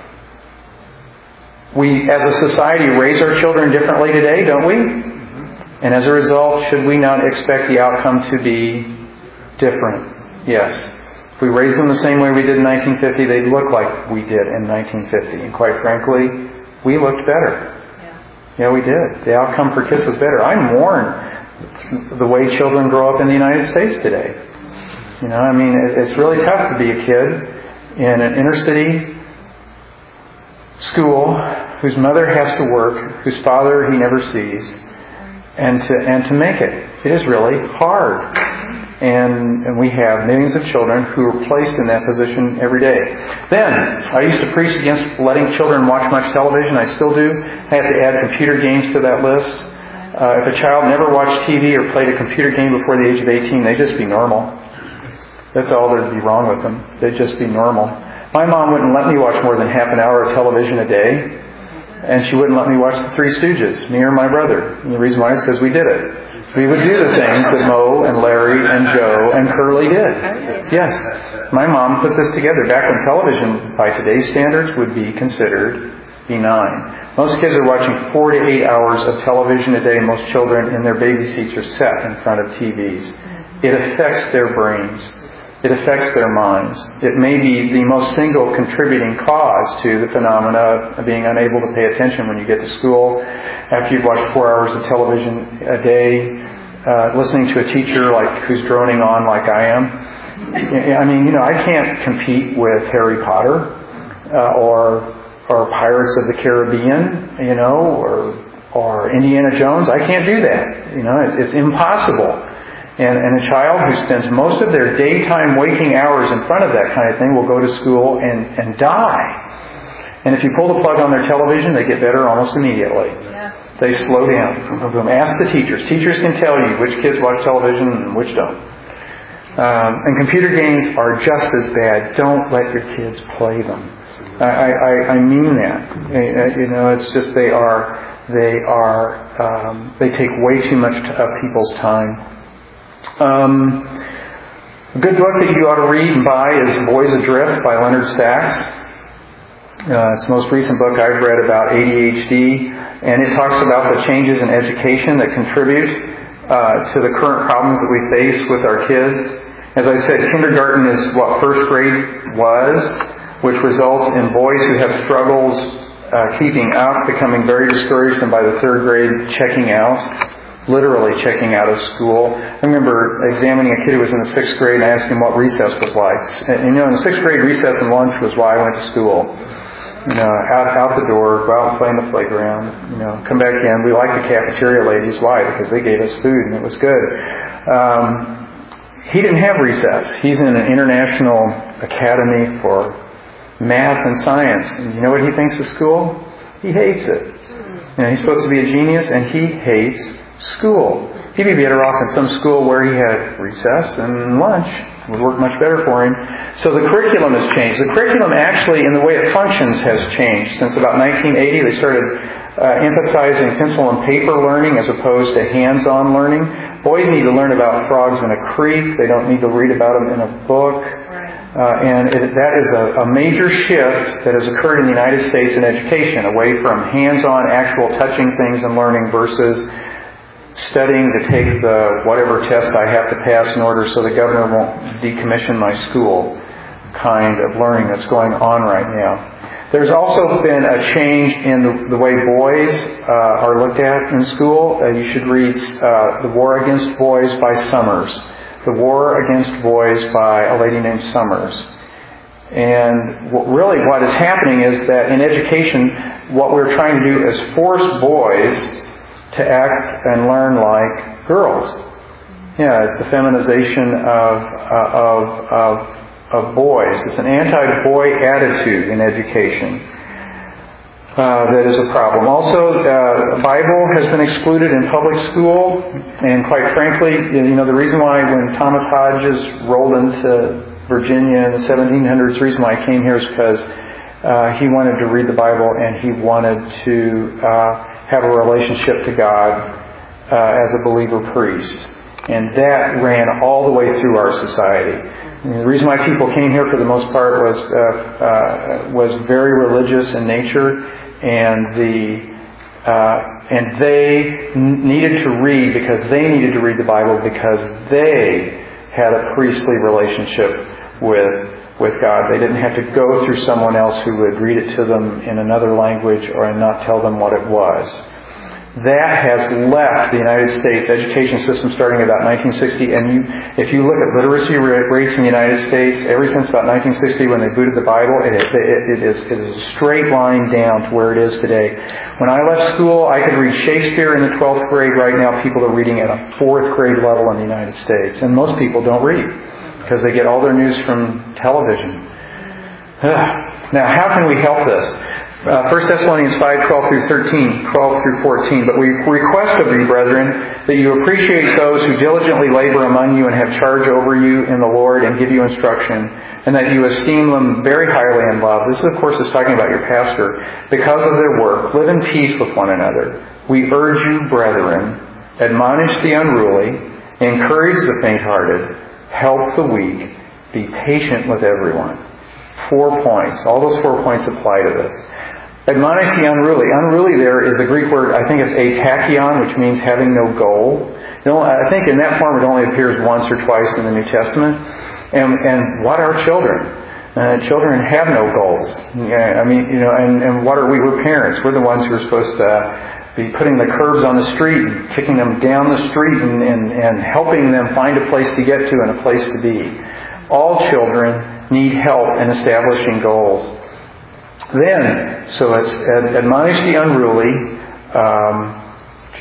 we, as a society, raise our children differently today, don't we? And as a result, should we not expect the outcome to be different? Yes. If we raised them the same way we did in nineteen fifty, they'd look like we did in nineteen fifty. And quite frankly, we looked better. Yeah, yeah we did. The outcome for kids was better. I mourn the way children grow up in the United States today. You know, I mean, it's really tough to be a kid in an inner city school whose mother has to work, whose father he never sees, and to and to make it. It is really hard. And, and we have millions of children who are placed in that position every day. Then, I used to preach against letting children watch much television. I still do. I have to add computer games to that list. Uh, if a child never watched T V or played a computer game before the age of eighteen, they'd just be normal. That's all there'd be wrong with them. They'd just be normal. My mom wouldn't let me watch more than half an hour of television a day. And she wouldn't let me watch the Three Stooges, me or my brother. And the reason why is because we did it. We would do the things that Moe and Larry and Joe and Curly did. Yes. My mom put this together back when television, by today's standards, would be considered benign. Most kids are watching four to eight hours of television a day. Most children in their baby seats are sat in front of T Vs. It affects their brains. It affects their minds. It may be the most single contributing cause to the phenomena of being unable to pay attention when you get to school, after you've watched four hours of television a day, uh, listening to a teacher like who's droning on like I am. I mean, you know, I can't compete with Harry Potter uh, or or Pirates of the Caribbean, you know, or or Indiana Jones. I can't do that. You know, it's, it's impossible. And, and a child who spends most of their daytime waking hours in front of that kind of thing will go to school and, and die. And if you pull the plug on their television, they get better almost immediately. Yeah. They slow down. Ask the teachers. Teachers can tell you which kids watch television and which don't. Um, and computer games are just as bad. Don't let your kids play them. I, I, I mean that. You know, it's just they are they are um, they take way too much of people's time. Um, a good book that you ought to read and buy is Boys Adrift by Leonard Sachs. Uh, it's the most recent book I've read about A D H D, and it talks about the changes in education that contribute uh, to the current problems that we face with our kids. As I said, kindergarten is what first grade was, which results in boys who have struggles uh, keeping up, becoming very discouraged, and by the third grade checking out, literally checking out of school. I remember examining a kid who was in the sixth grade and asking him what recess was like. And, you know, in the sixth grade, recess and lunch was why I went to school. You know, out out the door, go out and play in the playground, you know, come back in. We liked the cafeteria ladies. Why? Because they gave us food and it was good. Um, he didn't have recess. He's in an international academy for math and science. And you know what he thinks of school? He hates it. You know, he's supposed to be a genius and he hates school. He'd be better off in some school where he had recess and lunch. It would work much better for him. So the curriculum has changed. The curriculum actually, in the way it functions, has changed. Since about nineteen eighty, they started uh, emphasizing pencil and paper learning as opposed to hands-on learning. Boys need to learn about frogs in a creek. They don't need to read about them in a book. Uh, and it, that is a, a major shift that has occurred in the United States in education, away from hands-on, actual touching things and learning versus studying to take the whatever test I have to pass in order so the governor won't decommission my school kind of learning that's going on right now. There's also been a change in the, the way boys uh, are looked at in school. Uh, you should read uh, The War Against Boys by Summers. The War Against Boys by a lady named Summers. And w- really what is happening is that in education, what we're trying to do is force boys to act and learn like girls. Yeah, it's the feminization of uh, of, of of boys. It's an anti-boy attitude in education uh, that is a problem. Also, uh, the Bible has been excluded in public school, and quite frankly, you know, the reason why when Thomas Hodges rolled into Virginia in the seventeen hundreds, the reason why I came here is because uh, he wanted to read the Bible and he wanted to uh, have a relationship to God uh, as a believer priest. And that ran all the way through our society. And the reason why people came here for the most part was uh, uh, was very religious in nature, and the uh, and they n- needed to read because they needed to read the Bible because they had a priestly relationship with with God. They didn't have to go through someone else who would read it to them in another language or not tell them what it was. That has left the United States education system starting about nineteen sixty. And you, if you look at literacy rates in the United States, ever since about nineteen sixty when they booted the Bible, it, it, it, is, it is a straight line down to where it is today. When I left school, I could read Shakespeare in the twelfth grade. Right now, people are reading at a fourth grade level in the United States. And most people don't read because they get all their news from television. Now, how can we help this? Uh, First Thessalonians five, twelve through thirteen, twelve through fourteen. But we request of you, brethren, that you appreciate those who diligently labor among you and have charge over you in the Lord and give you instruction, and that you esteem them very highly in love. This, of course, is talking about your pastor. Because of their work, live in peace with one another. We urge you, brethren, admonish the unruly, encourage the faint-hearted, help the weak, be patient with everyone. Four points. All those four points apply to this. Admonish the unruly. Unruly there is a Greek word, I think it's atachion, which means having no goal. You know, I think in that form it only appears once or twice in the New Testament. And, and what are children? Uh, children have no goals. Yeah, I mean, you know, and, and what are we? We're parents. We're the ones who are supposed to be putting the curbs on the street and kicking them down the street and, and, and helping them find a place to get to and a place to be. All children need help in establishing goals. Then, so it's admonish the unruly, um,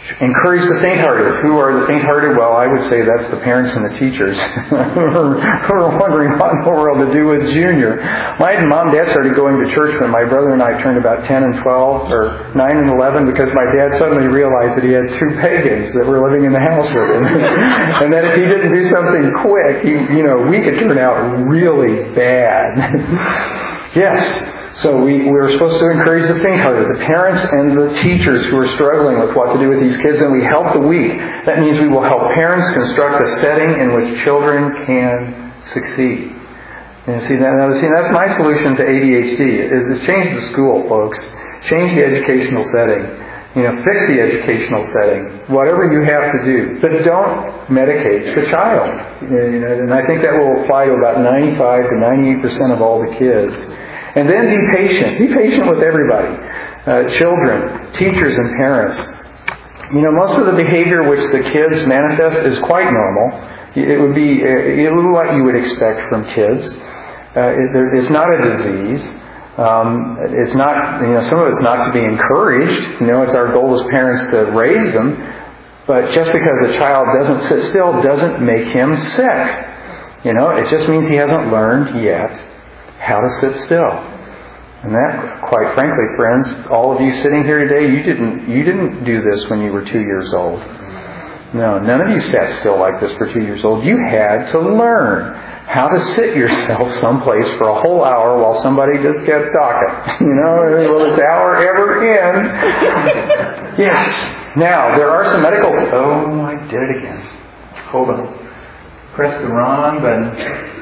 Encourage the faint-hearted. Who are the faint-hearted? Well, I would say that's the parents and the teachers who are wondering what in the world to do with Junior. My mom and dad started going to church when my brother and I turned about ten and twelve, or nine and eleven, because my dad suddenly realized that he had two pagans that were living in the house with him. And that if he didn't do something quick, he, you know, we could turn out really bad. Yes. So we, we were supposed to encourage the faint-hearted, the parents and the teachers who are struggling with what to do with these kids, and we help the weak. That means we will help parents construct a setting in which children can succeed. And see, that, now, see, that's my solution to A D H D, is to change the school, folks. Change the educational setting. You know, fix the educational setting. Whatever you have to do. But don't medicate the child. You know, and I think that will apply to about ninety-five to ninety-eight percent of all the kids. And then be patient. Be patient with everybody. Uh, children, teachers, and parents. You know, most of the behavior which the kids manifest is quite normal. It would be it would be what you would expect from kids. Uh, it, it's not a disease. Um, it's not, you know, some of it's not to be encouraged. You know, it's our goal as parents to raise them. But just because a child doesn't sit still doesn't make him sick. You know, it just means he hasn't learned yet how to sit still. And that, quite frankly, friends, all of you sitting here today, you didn't you didn't do this when you were two years old. No, none of you sat still like this for two years old. You had to learn how to sit yourself someplace for a whole hour while somebody just kept talking. You know, will this hour ever end? Yes. Now, there are some medical... Oh, I did it again. Hold on. Press the wrong button.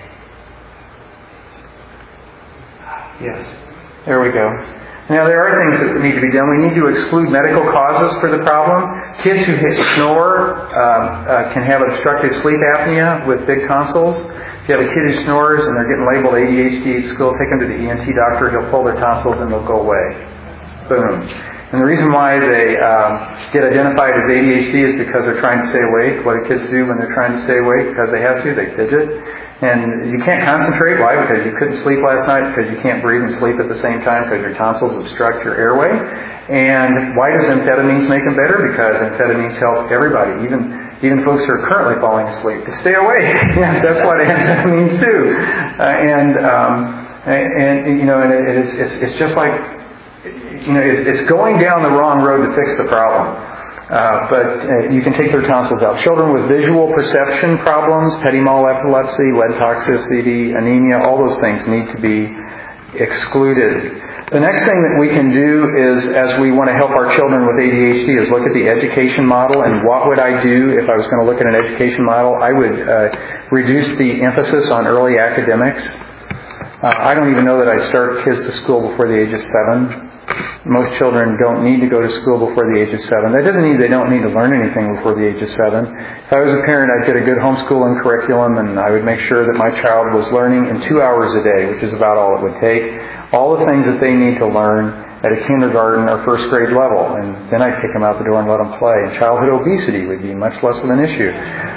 Yes. There we go. Now, there are things that need to be done. We need to exclude medical causes for the problem. Kids who hit snore uh, uh, can have obstructive sleep apnea with big tonsils. If you have a kid who snores and they're getting labeled A D H D at school, take them to the E N T doctor. He'll pull their tonsils and they'll go away. Boom. And the reason why they um, get identified as A D H D is because they're trying to stay awake. What do kids do when they're trying to stay awake? Because they have to. They fidget. And you can't concentrate. Why? Because you couldn't sleep last night, because you can't breathe and sleep at the same time, because your tonsils obstruct your airway. And why does amphetamines make them better? Because amphetamines help everybody, even even folks who are currently falling asleep, to stay awake. Yes, that's what amphetamines do. Uh, and, um, and, and, you know, and it, it's, it's, it's just like, you know, it's, it's going down the wrong road to fix the problem. Uh, but uh, you can take their tonsils out. Children with visual perception problems, petit mal epilepsy, lead toxicity, anemia, all those things need to be excluded. The next thing that we can do is, as we want to help our children with A D H D, is look at the education model. And what would I do if I was going to look at an education model? I would uh, reduce the emphasis on early academics. Uh, I don't even know that I'd start kids to school before the age of seven. Most children don't need to go to school before the age of seven. That doesn't mean they don't need to learn anything before the age of seven. If I was a parent, I'd get a good homeschooling curriculum, and I would make sure that my child was learning in two hours a day, which is about all it would take. All the things that they need to learn at a kindergarten or first grade level. And then I'd kick them out the door and let them play. And childhood obesity would be much less of an issue.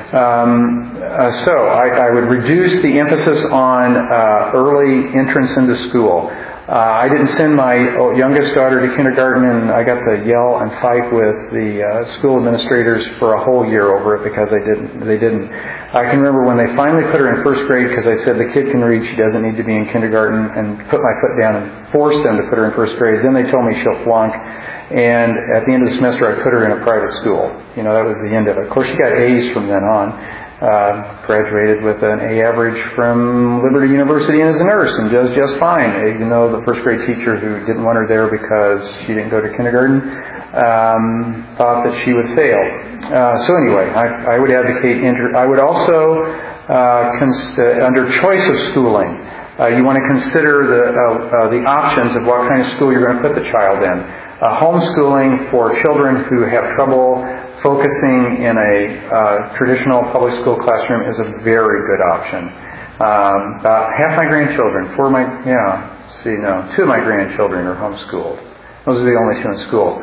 Um, uh, so I, I would reduce the emphasis on uh, early entrance into school. Uh, I didn't send my youngest daughter to kindergarten, and I got to yell and fight with the uh, school administrators for a whole year over it because they didn't. They didn't. I can remember when they finally put her in first grade because I said the kid can read, she doesn't need to be in kindergarten, and put my foot down and forced them to put her in first grade. Then they told me she'll flunk, and at the end of the semester I put her in a private school. You know, that was the end of it. Of course, she got A's from then on. Uh, graduated with an A average from Liberty University and is a nurse and does just fine, even though the first grade teacher who didn't want her there because she didn't go to kindergarten um, thought that she would fail. Uh, so anyway, I, I would advocate, inter- I would also, uh, cons- uh, under choice of schooling, uh, you want to consider the, uh, uh, the options of what kind of school you're going to put the child in. Uh, homeschooling for children who have trouble focusing in a uh, traditional public school classroom is a very good option. Um, about half my grandchildren, four of my, yeah, see, no, two of my grandchildren are homeschooled. Those are the only two in school.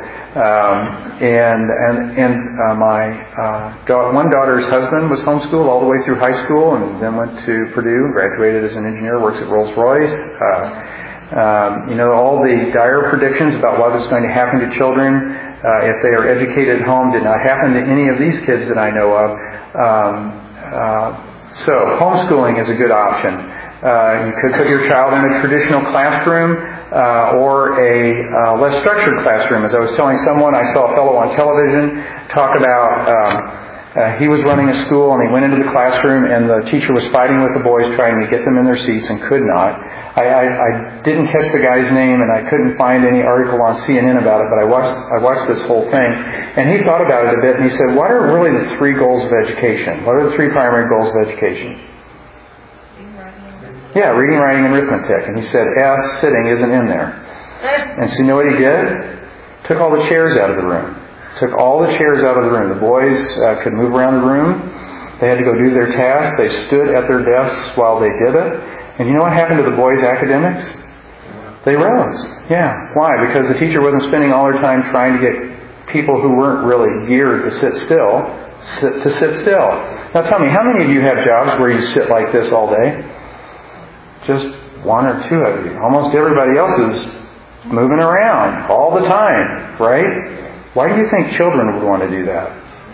Um, and and and uh, my uh, da- one daughter's husband was homeschooled all the way through high school, and then went to Purdue, graduated as an engineer, works at Rolls-Royce. Uh, Um, you know, all the dire predictions about what is going to happen to children uh, if they are educated at home did not happen to any of these kids that I know of. Um, uh, so homeschooling is a good option. Uh, you could put your child in a traditional classroom uh, or a uh, less structured classroom. As I was telling someone, I saw a fellow on television talk about um, uh, he was running a school and he went into the classroom and the teacher was fighting with the boys trying to get them in their seats and could not. I, I, I didn't catch the guy's name and I couldn't find any article on C N N about it, but I watched I watched this whole thing and he thought about it a bit and he said, what are really the three goals of education? What are the three primary goals of education? Yeah, reading, writing, and arithmetic. And he said, S, sitting, isn't in there. And so you know what he did? Took all the chairs out of the room. Took all the chairs out of the room. The boys uh, could move around the room. They had to go do their tasks. They stood at their desks while they did it. And you know what happened to the boys' academics? They rose. Yeah. Why? Because the teacher wasn't spending all her time trying to get people who weren't really geared to sit still, sit, to sit still. Now tell me, how many of you have jobs where you sit like this all day? Just one or two of you. Almost everybody else is moving around all the time, right? Why do you think children would want to do that?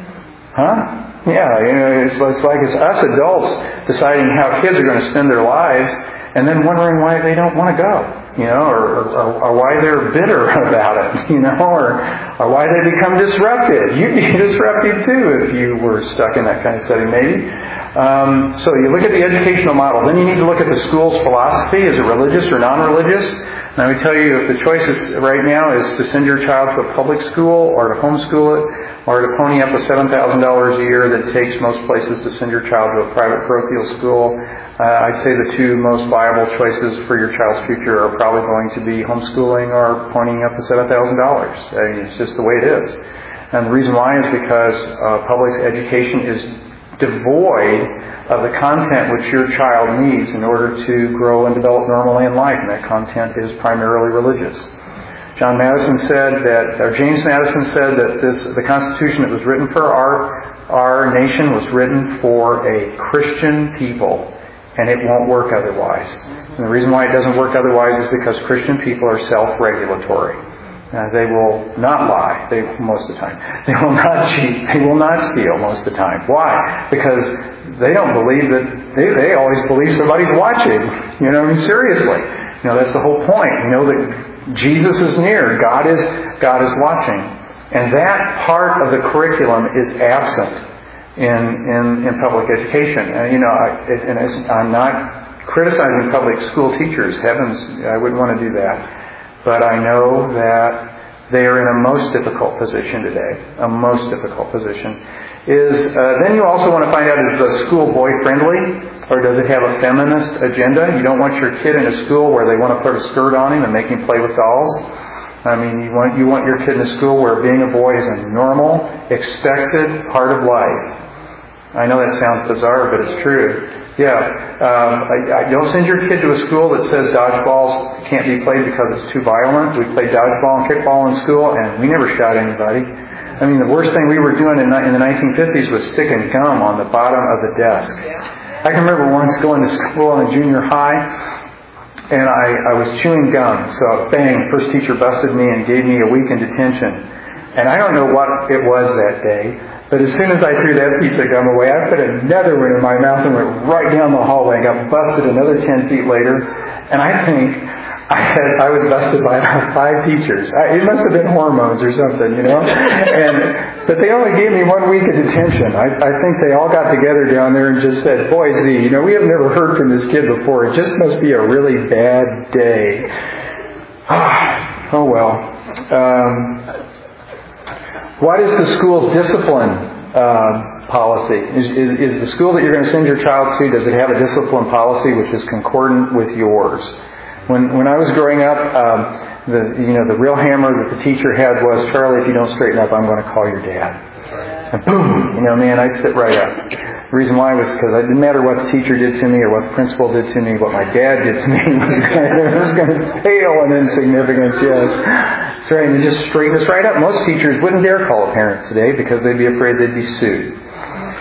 Huh? Yeah, you know, it's, it's like it's us adults deciding how kids are going to spend their lives and then wondering why they don't want to go. You know, or, or, or why they're bitter about it, you know, or, or why they become disrupted. You'd be disrupted too if you were stuck in that kind of setting, maybe. Um, so you look at the educational model. Then you need to look at the school's philosophy. Is it religious or non-religious? And I would tell you, if the choice is right now is to send your child to a public school or to homeschool it, or to pony up the seven thousand dollars a year that it takes most places to send your child to a private parochial school, uh, I'd say the two most viable choices for your child's future are probably going to be homeschooling or ponying up the seven thousand dollars. I mean, it's just the way it is. And the reason why is because uh, public education is devoid of the content which your child needs in order to grow and develop normally in life, and that content is primarily religious. John Madison said that, or James Madison said that this, the Constitution that was written for our, our nation was written for a Christian people, and it won't work otherwise. And the reason why it doesn't work otherwise is because Christian people are self-regulatory. Uh, they will not lie, they, most of the time. They will not cheat. They will not steal most of the time. Why? Because they don't believe that, they, they always believe somebody's watching. You know, I mean, seriously. You know, that's the whole point. You know that Jesus is near. God is God is watching. And that part of the curriculum is absent in in, in public education. And, you know, I, and it's, I'm not criticizing public school teachers. Heavens, I wouldn't want to do that. But I know that they are in a most difficult position today. A most difficult position. Is uh, then you also want to find out, is the school boy-friendly? Or does it have a feminist agenda? You don't want your kid in a school where they want to put a skirt on him and make him play with dolls. I mean, you want you want your kid in a school where being a boy is a normal, expected part of life. I know that sounds bizarre, but it's true. Yeah. Um, I, I don't send your kid to a school that says dodgeballs can't be played because it's too violent. We played dodgeball and kickball in school, and we never shot anybody. I mean, the worst thing we were doing in, in the nineteen fifties was sticking gum on the bottom of the desk. I can remember once going to school in junior high, and I, I was chewing gum. So, bang, first teacher busted me and gave me a week in detention. And I don't know what it was that day, but as soon as I threw that piece of gum away, I put another one in my mouth and went right down the hallway and got busted another ten feet later. And I think I had, I was busted by about five teachers. I, it must have been hormones or something, you know. And but they only gave me one week of detention. I, I think they all got together down there and just said, "Boy, Z, you know, we have never heard from this kid before. It just must be a really bad day." Ah, oh well. Um, what is the school's discipline um, policy? Is, is, is the school that you're going to send your child to, does it have a discipline policy which is concordant with yours? When when I was growing up, um, the you know the real hammer that the teacher had was, "Charlie, if you don't straighten up, I'm going to call your dad." And boom, you know, man, I'd sit right up. The reason why was because it didn't matter what the teacher did to me or what the principal did to me. What my dad did to me was going to, was going to pale in insignificance. Yes, that's right. And just straighten us right up. Most teachers wouldn't dare call a parent today because they'd be afraid they'd be sued.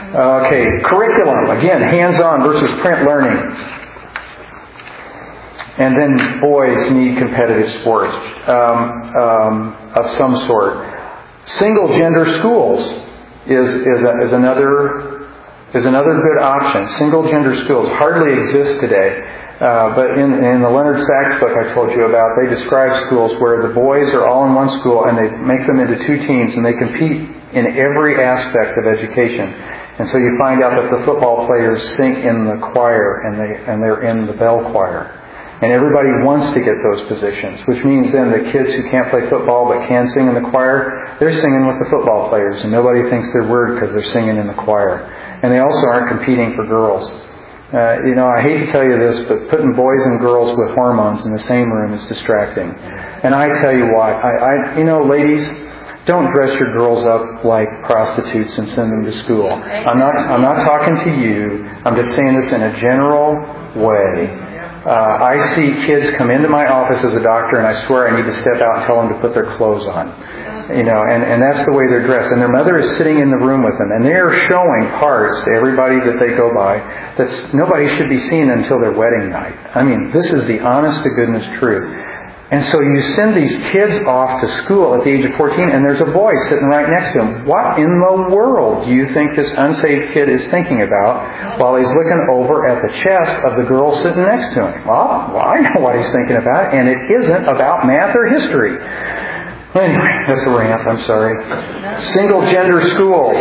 Okay, curriculum again, hands-on versus print learning. And then boys need competitive sports um, um, of some sort. Single gender schools is is, a, is another is another good option. Single gender schools hardly exist today, uh, but in in the Leonard Sachs book I told you about, they describe schools where the boys are all in one school and they make them into two teams and they compete in every aspect of education. And so you find out that the football players sing in the choir and they and they're in the bell choir. And everybody wants to get those positions, which means then the kids who can't play football but can sing in the choir, they're singing with the football players, and nobody thinks they're weird because they're singing in the choir. And they also aren't competing for girls. Uh, you know, I hate to tell you this, but putting boys and girls with hormones in the same room is distracting. And I tell you what, I, I you know, ladies, don't dress your girls up like prostitutes and send them to school. I'm not, I'm not talking to you. I'm just saying this in a general way. Uh, I see kids come into my office as a doctor and I swear I need to step out and tell them to put their clothes on. You know, and, and that's the way they're dressed. And their mother is sitting in the room with them. And they are showing parts to everybody that they go by that nobody should be seeing until their wedding night. I mean, this is the honest to goodness truth. And so you send these kids off to school at the age of fourteen and there's a boy sitting right next to him. What in the world do you think this unsaved kid is thinking about while he's looking over at the chest of the girl sitting next to him? Well, well I know what he's thinking about, and it isn't about math or history. Anyway, that's a rant, I'm sorry. Single gender schools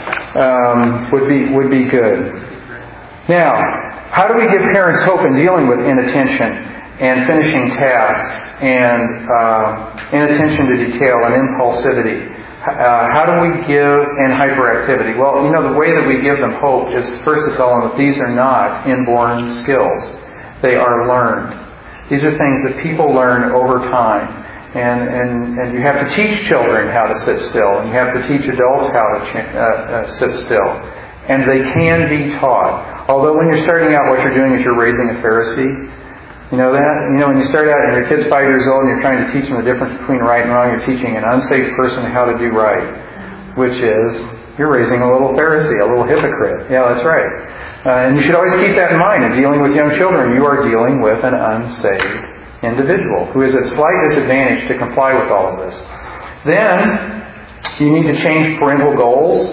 um, would be would be good. Now, how do we give parents hope in dealing with inattention and finishing tasks, and uh, inattention to detail and impulsivity? Uh, how do we give, and hyperactivity? Well, you know, the way that we give them hope is first to tell them that these are not inborn skills. They are learned. These are things that people learn over time. And, and, and you have to teach children how to sit still, and you have to teach adults how to ch- uh, uh, sit still. And they can be taught. Although when you're starting out, what you're doing is you're raising a Pharisee. You know that? You know, when you start out and your kid's five years old and you're trying to teach them the difference between right and wrong, you're teaching an unsaved person how to do right, which is, you're raising a little Pharisee, a little hypocrite. Yeah, that's right. Uh, and you should always keep that in mind. In dealing with young children, you are dealing with an unsaved individual who is at slight disadvantage to comply with all of this. Then, you need to change parental goals.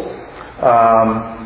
Um,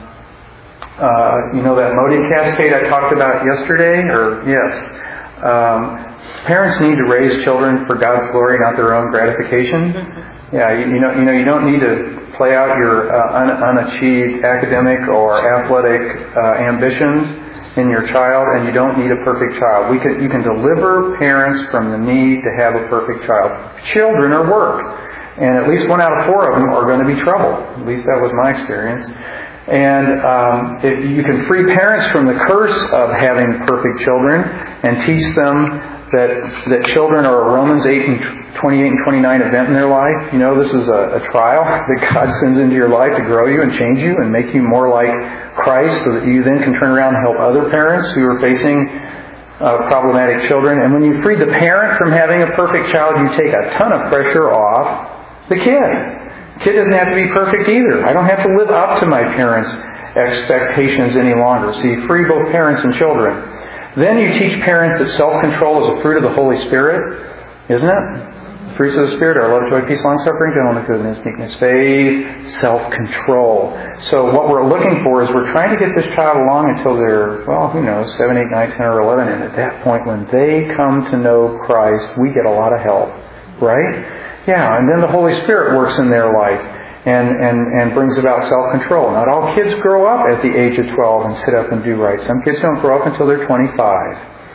uh, you know that Modi cascade I talked about yesterday? Or, yes. Um, parents need to raise children for God's glory, not their own gratification. Yeah, you, you know, you know, you don't need to play out your uh, un, unachieved academic or athletic uh, ambitions in your child, and you don't need a perfect child. We can, you can deliver parents from the need to have a perfect child. Children are work, and at least one out of four of them are going to be trouble. At least that was my experience. And um, if you can free parents from the curse of having perfect children and teach them that that children are a Romans eight and twenty-eight and twenty-nine event in their life. You know, this is a, a trial that God sends into your life to grow you and change you and make you more like Christ, so that you then can turn around and help other parents who are facing uh, problematic children. And when you free the parent from having a perfect child, you take a ton of pressure off the kid. Kid doesn't have to be perfect either. I don't have to live up to my parents' expectations any longer. So you free both parents and children. Then you teach parents that self-control is a fruit of the Holy Spirit, isn't it? Fruits of the Spirit are love, joy, peace, long-suffering, gentleness, goodness, meekness, faith, self-control. So what we're looking for is we're trying to get this child along until they're, well, who knows, seven, eight, nine, ten, or eleven. And at that point, when they come to know Christ, we get a lot of help. Right? Yeah, and then the Holy Spirit works in their life and, and, and brings about self-control. Not all kids grow up at the age of twelve and sit up and do right. Some kids don't grow up until they're twenty-five.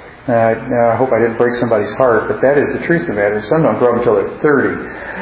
Uh, I hope I didn't break somebody's heart, but that is the truth of the matter. Some don't grow up until they're thirty.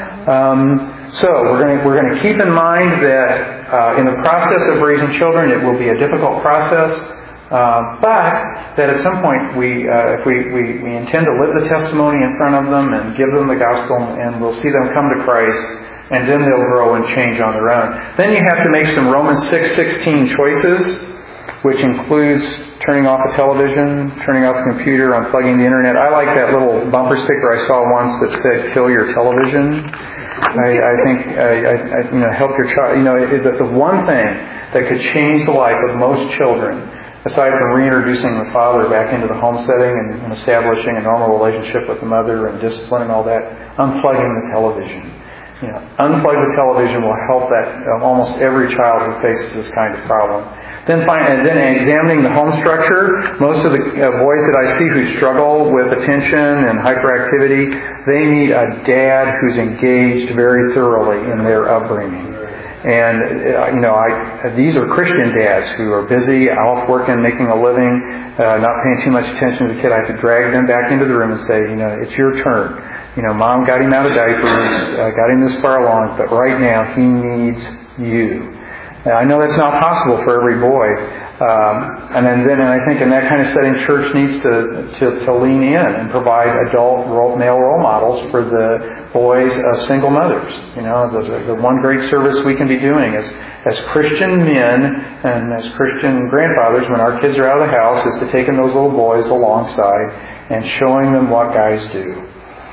Um, so we're going to we're going to keep in mind that uh, in the process of raising children, it will be a difficult process. Uh, but that at some point, we, uh, if we, we, we intend to live the testimony in front of them and give them the gospel, and we'll see them come to Christ, and then they'll grow and change on their own. Then you have to make some Romans six sixteen choices, which includes turning off the television, turning off the computer, unplugging the internet. I like that little bumper sticker I saw once that said, "Kill your television." I, I think I, I, you know, help your child. You know, it, the, the one thing that could change the life of most children aside from reintroducing the father back into the home setting and, and establishing a normal relationship with the mother and discipline and all that, unplugging the television. You know, unplug the television will help that uh, almost every child who faces this kind of problem. Then, find, and then examining the home structure. Most of the uh, boys that I see who struggle with attention and hyperactivity, they need a dad who's engaged very thoroughly in their upbringing. And, uh, you know, I, these are Christian dads who are busy, off working, making a living, uh, not paying too much attention to the kid. I have to drag them back into the room and say, you know, it's your turn. You know, Mom got him out of diapers, uh, got him this far along, but right now he needs you. Now, I know that's not possible for every boy. Um, and then, then and I think in that kind of setting, church needs to, to, to lean in and provide adult role, male role models for the boys of single mothers. You know, the, the one great service we can be doing as, as Christian men and as Christian grandfathers when our kids are out of the house is to taking those little boys alongside and showing them what guys do.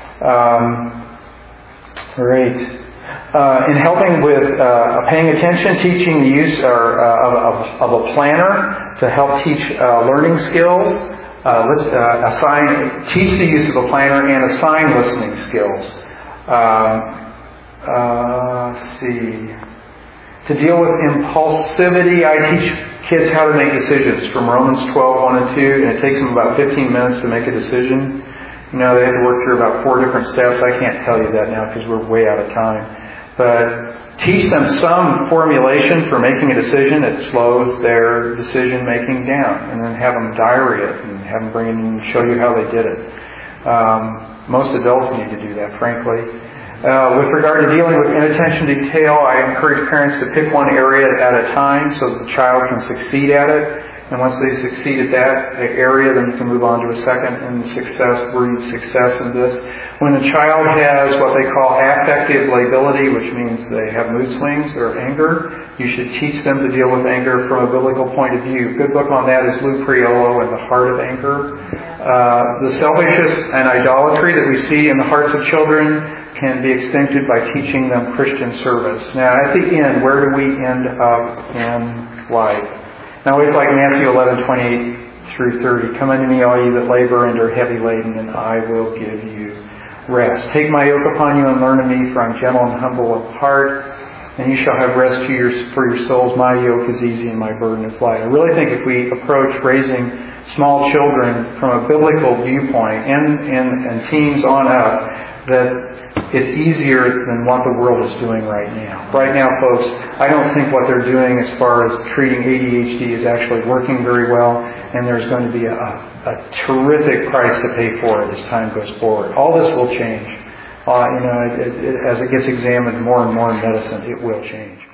Um, great. Uh, in helping with uh, paying attention, teaching the use or, uh, of, of a planner to help teach uh, learning skills. Uh, let's uh, assign, teach the use of a planner and assign listening skills. Um, uh, let's see. To deal with impulsivity, I teach kids how to make decisions from Romans twelve, one and two, and it takes them about fifteen minutes to make a decision. You know, they have to work through about four different steps. I can't tell you that now because we're way out of time. But teach them some formulation for making a decision that slows their decision making down, and then have them diary it and have them bring it in and show you how they did it. Um, most adults need to do that, frankly. Uh, with regard to dealing with inattention to detail, I encourage parents to pick one area at a time so that the child can succeed at it. And once they succeed at that area, then you can move on to a second, and success breeds success in this. When a child has what they call affective lability, which means they have mood swings or anger, you should teach them to deal with anger from a biblical point of view. A good book on that is Lou Priolo and The Heart of Anger. Uh, the selfishness and idolatry that we see in the hearts of children can be extincted by teaching them Christian service. Now, at the end, where do we end up in life? Now, always like Matthew eleven, twenty-eight through thirty. Come unto me, all you that labor and are heavy laden, and I will give you rest. Take my yoke upon you and learn of me, for I am gentle and humble of heart, and you shall have rest to your, for your souls. My yoke is easy and my burden is light. I really think if we approach raising small children from a biblical viewpoint, and, and, and teens on up, that it's easier than what the world is doing right now. Right now, folks, I don't think what they're doing as far as treating A D H D is actually working very well, and there's going to be a, a terrific price to pay for it as time goes forward. All this will change. Uh, you know, it, it, as it gets examined more and more in medicine, it will change.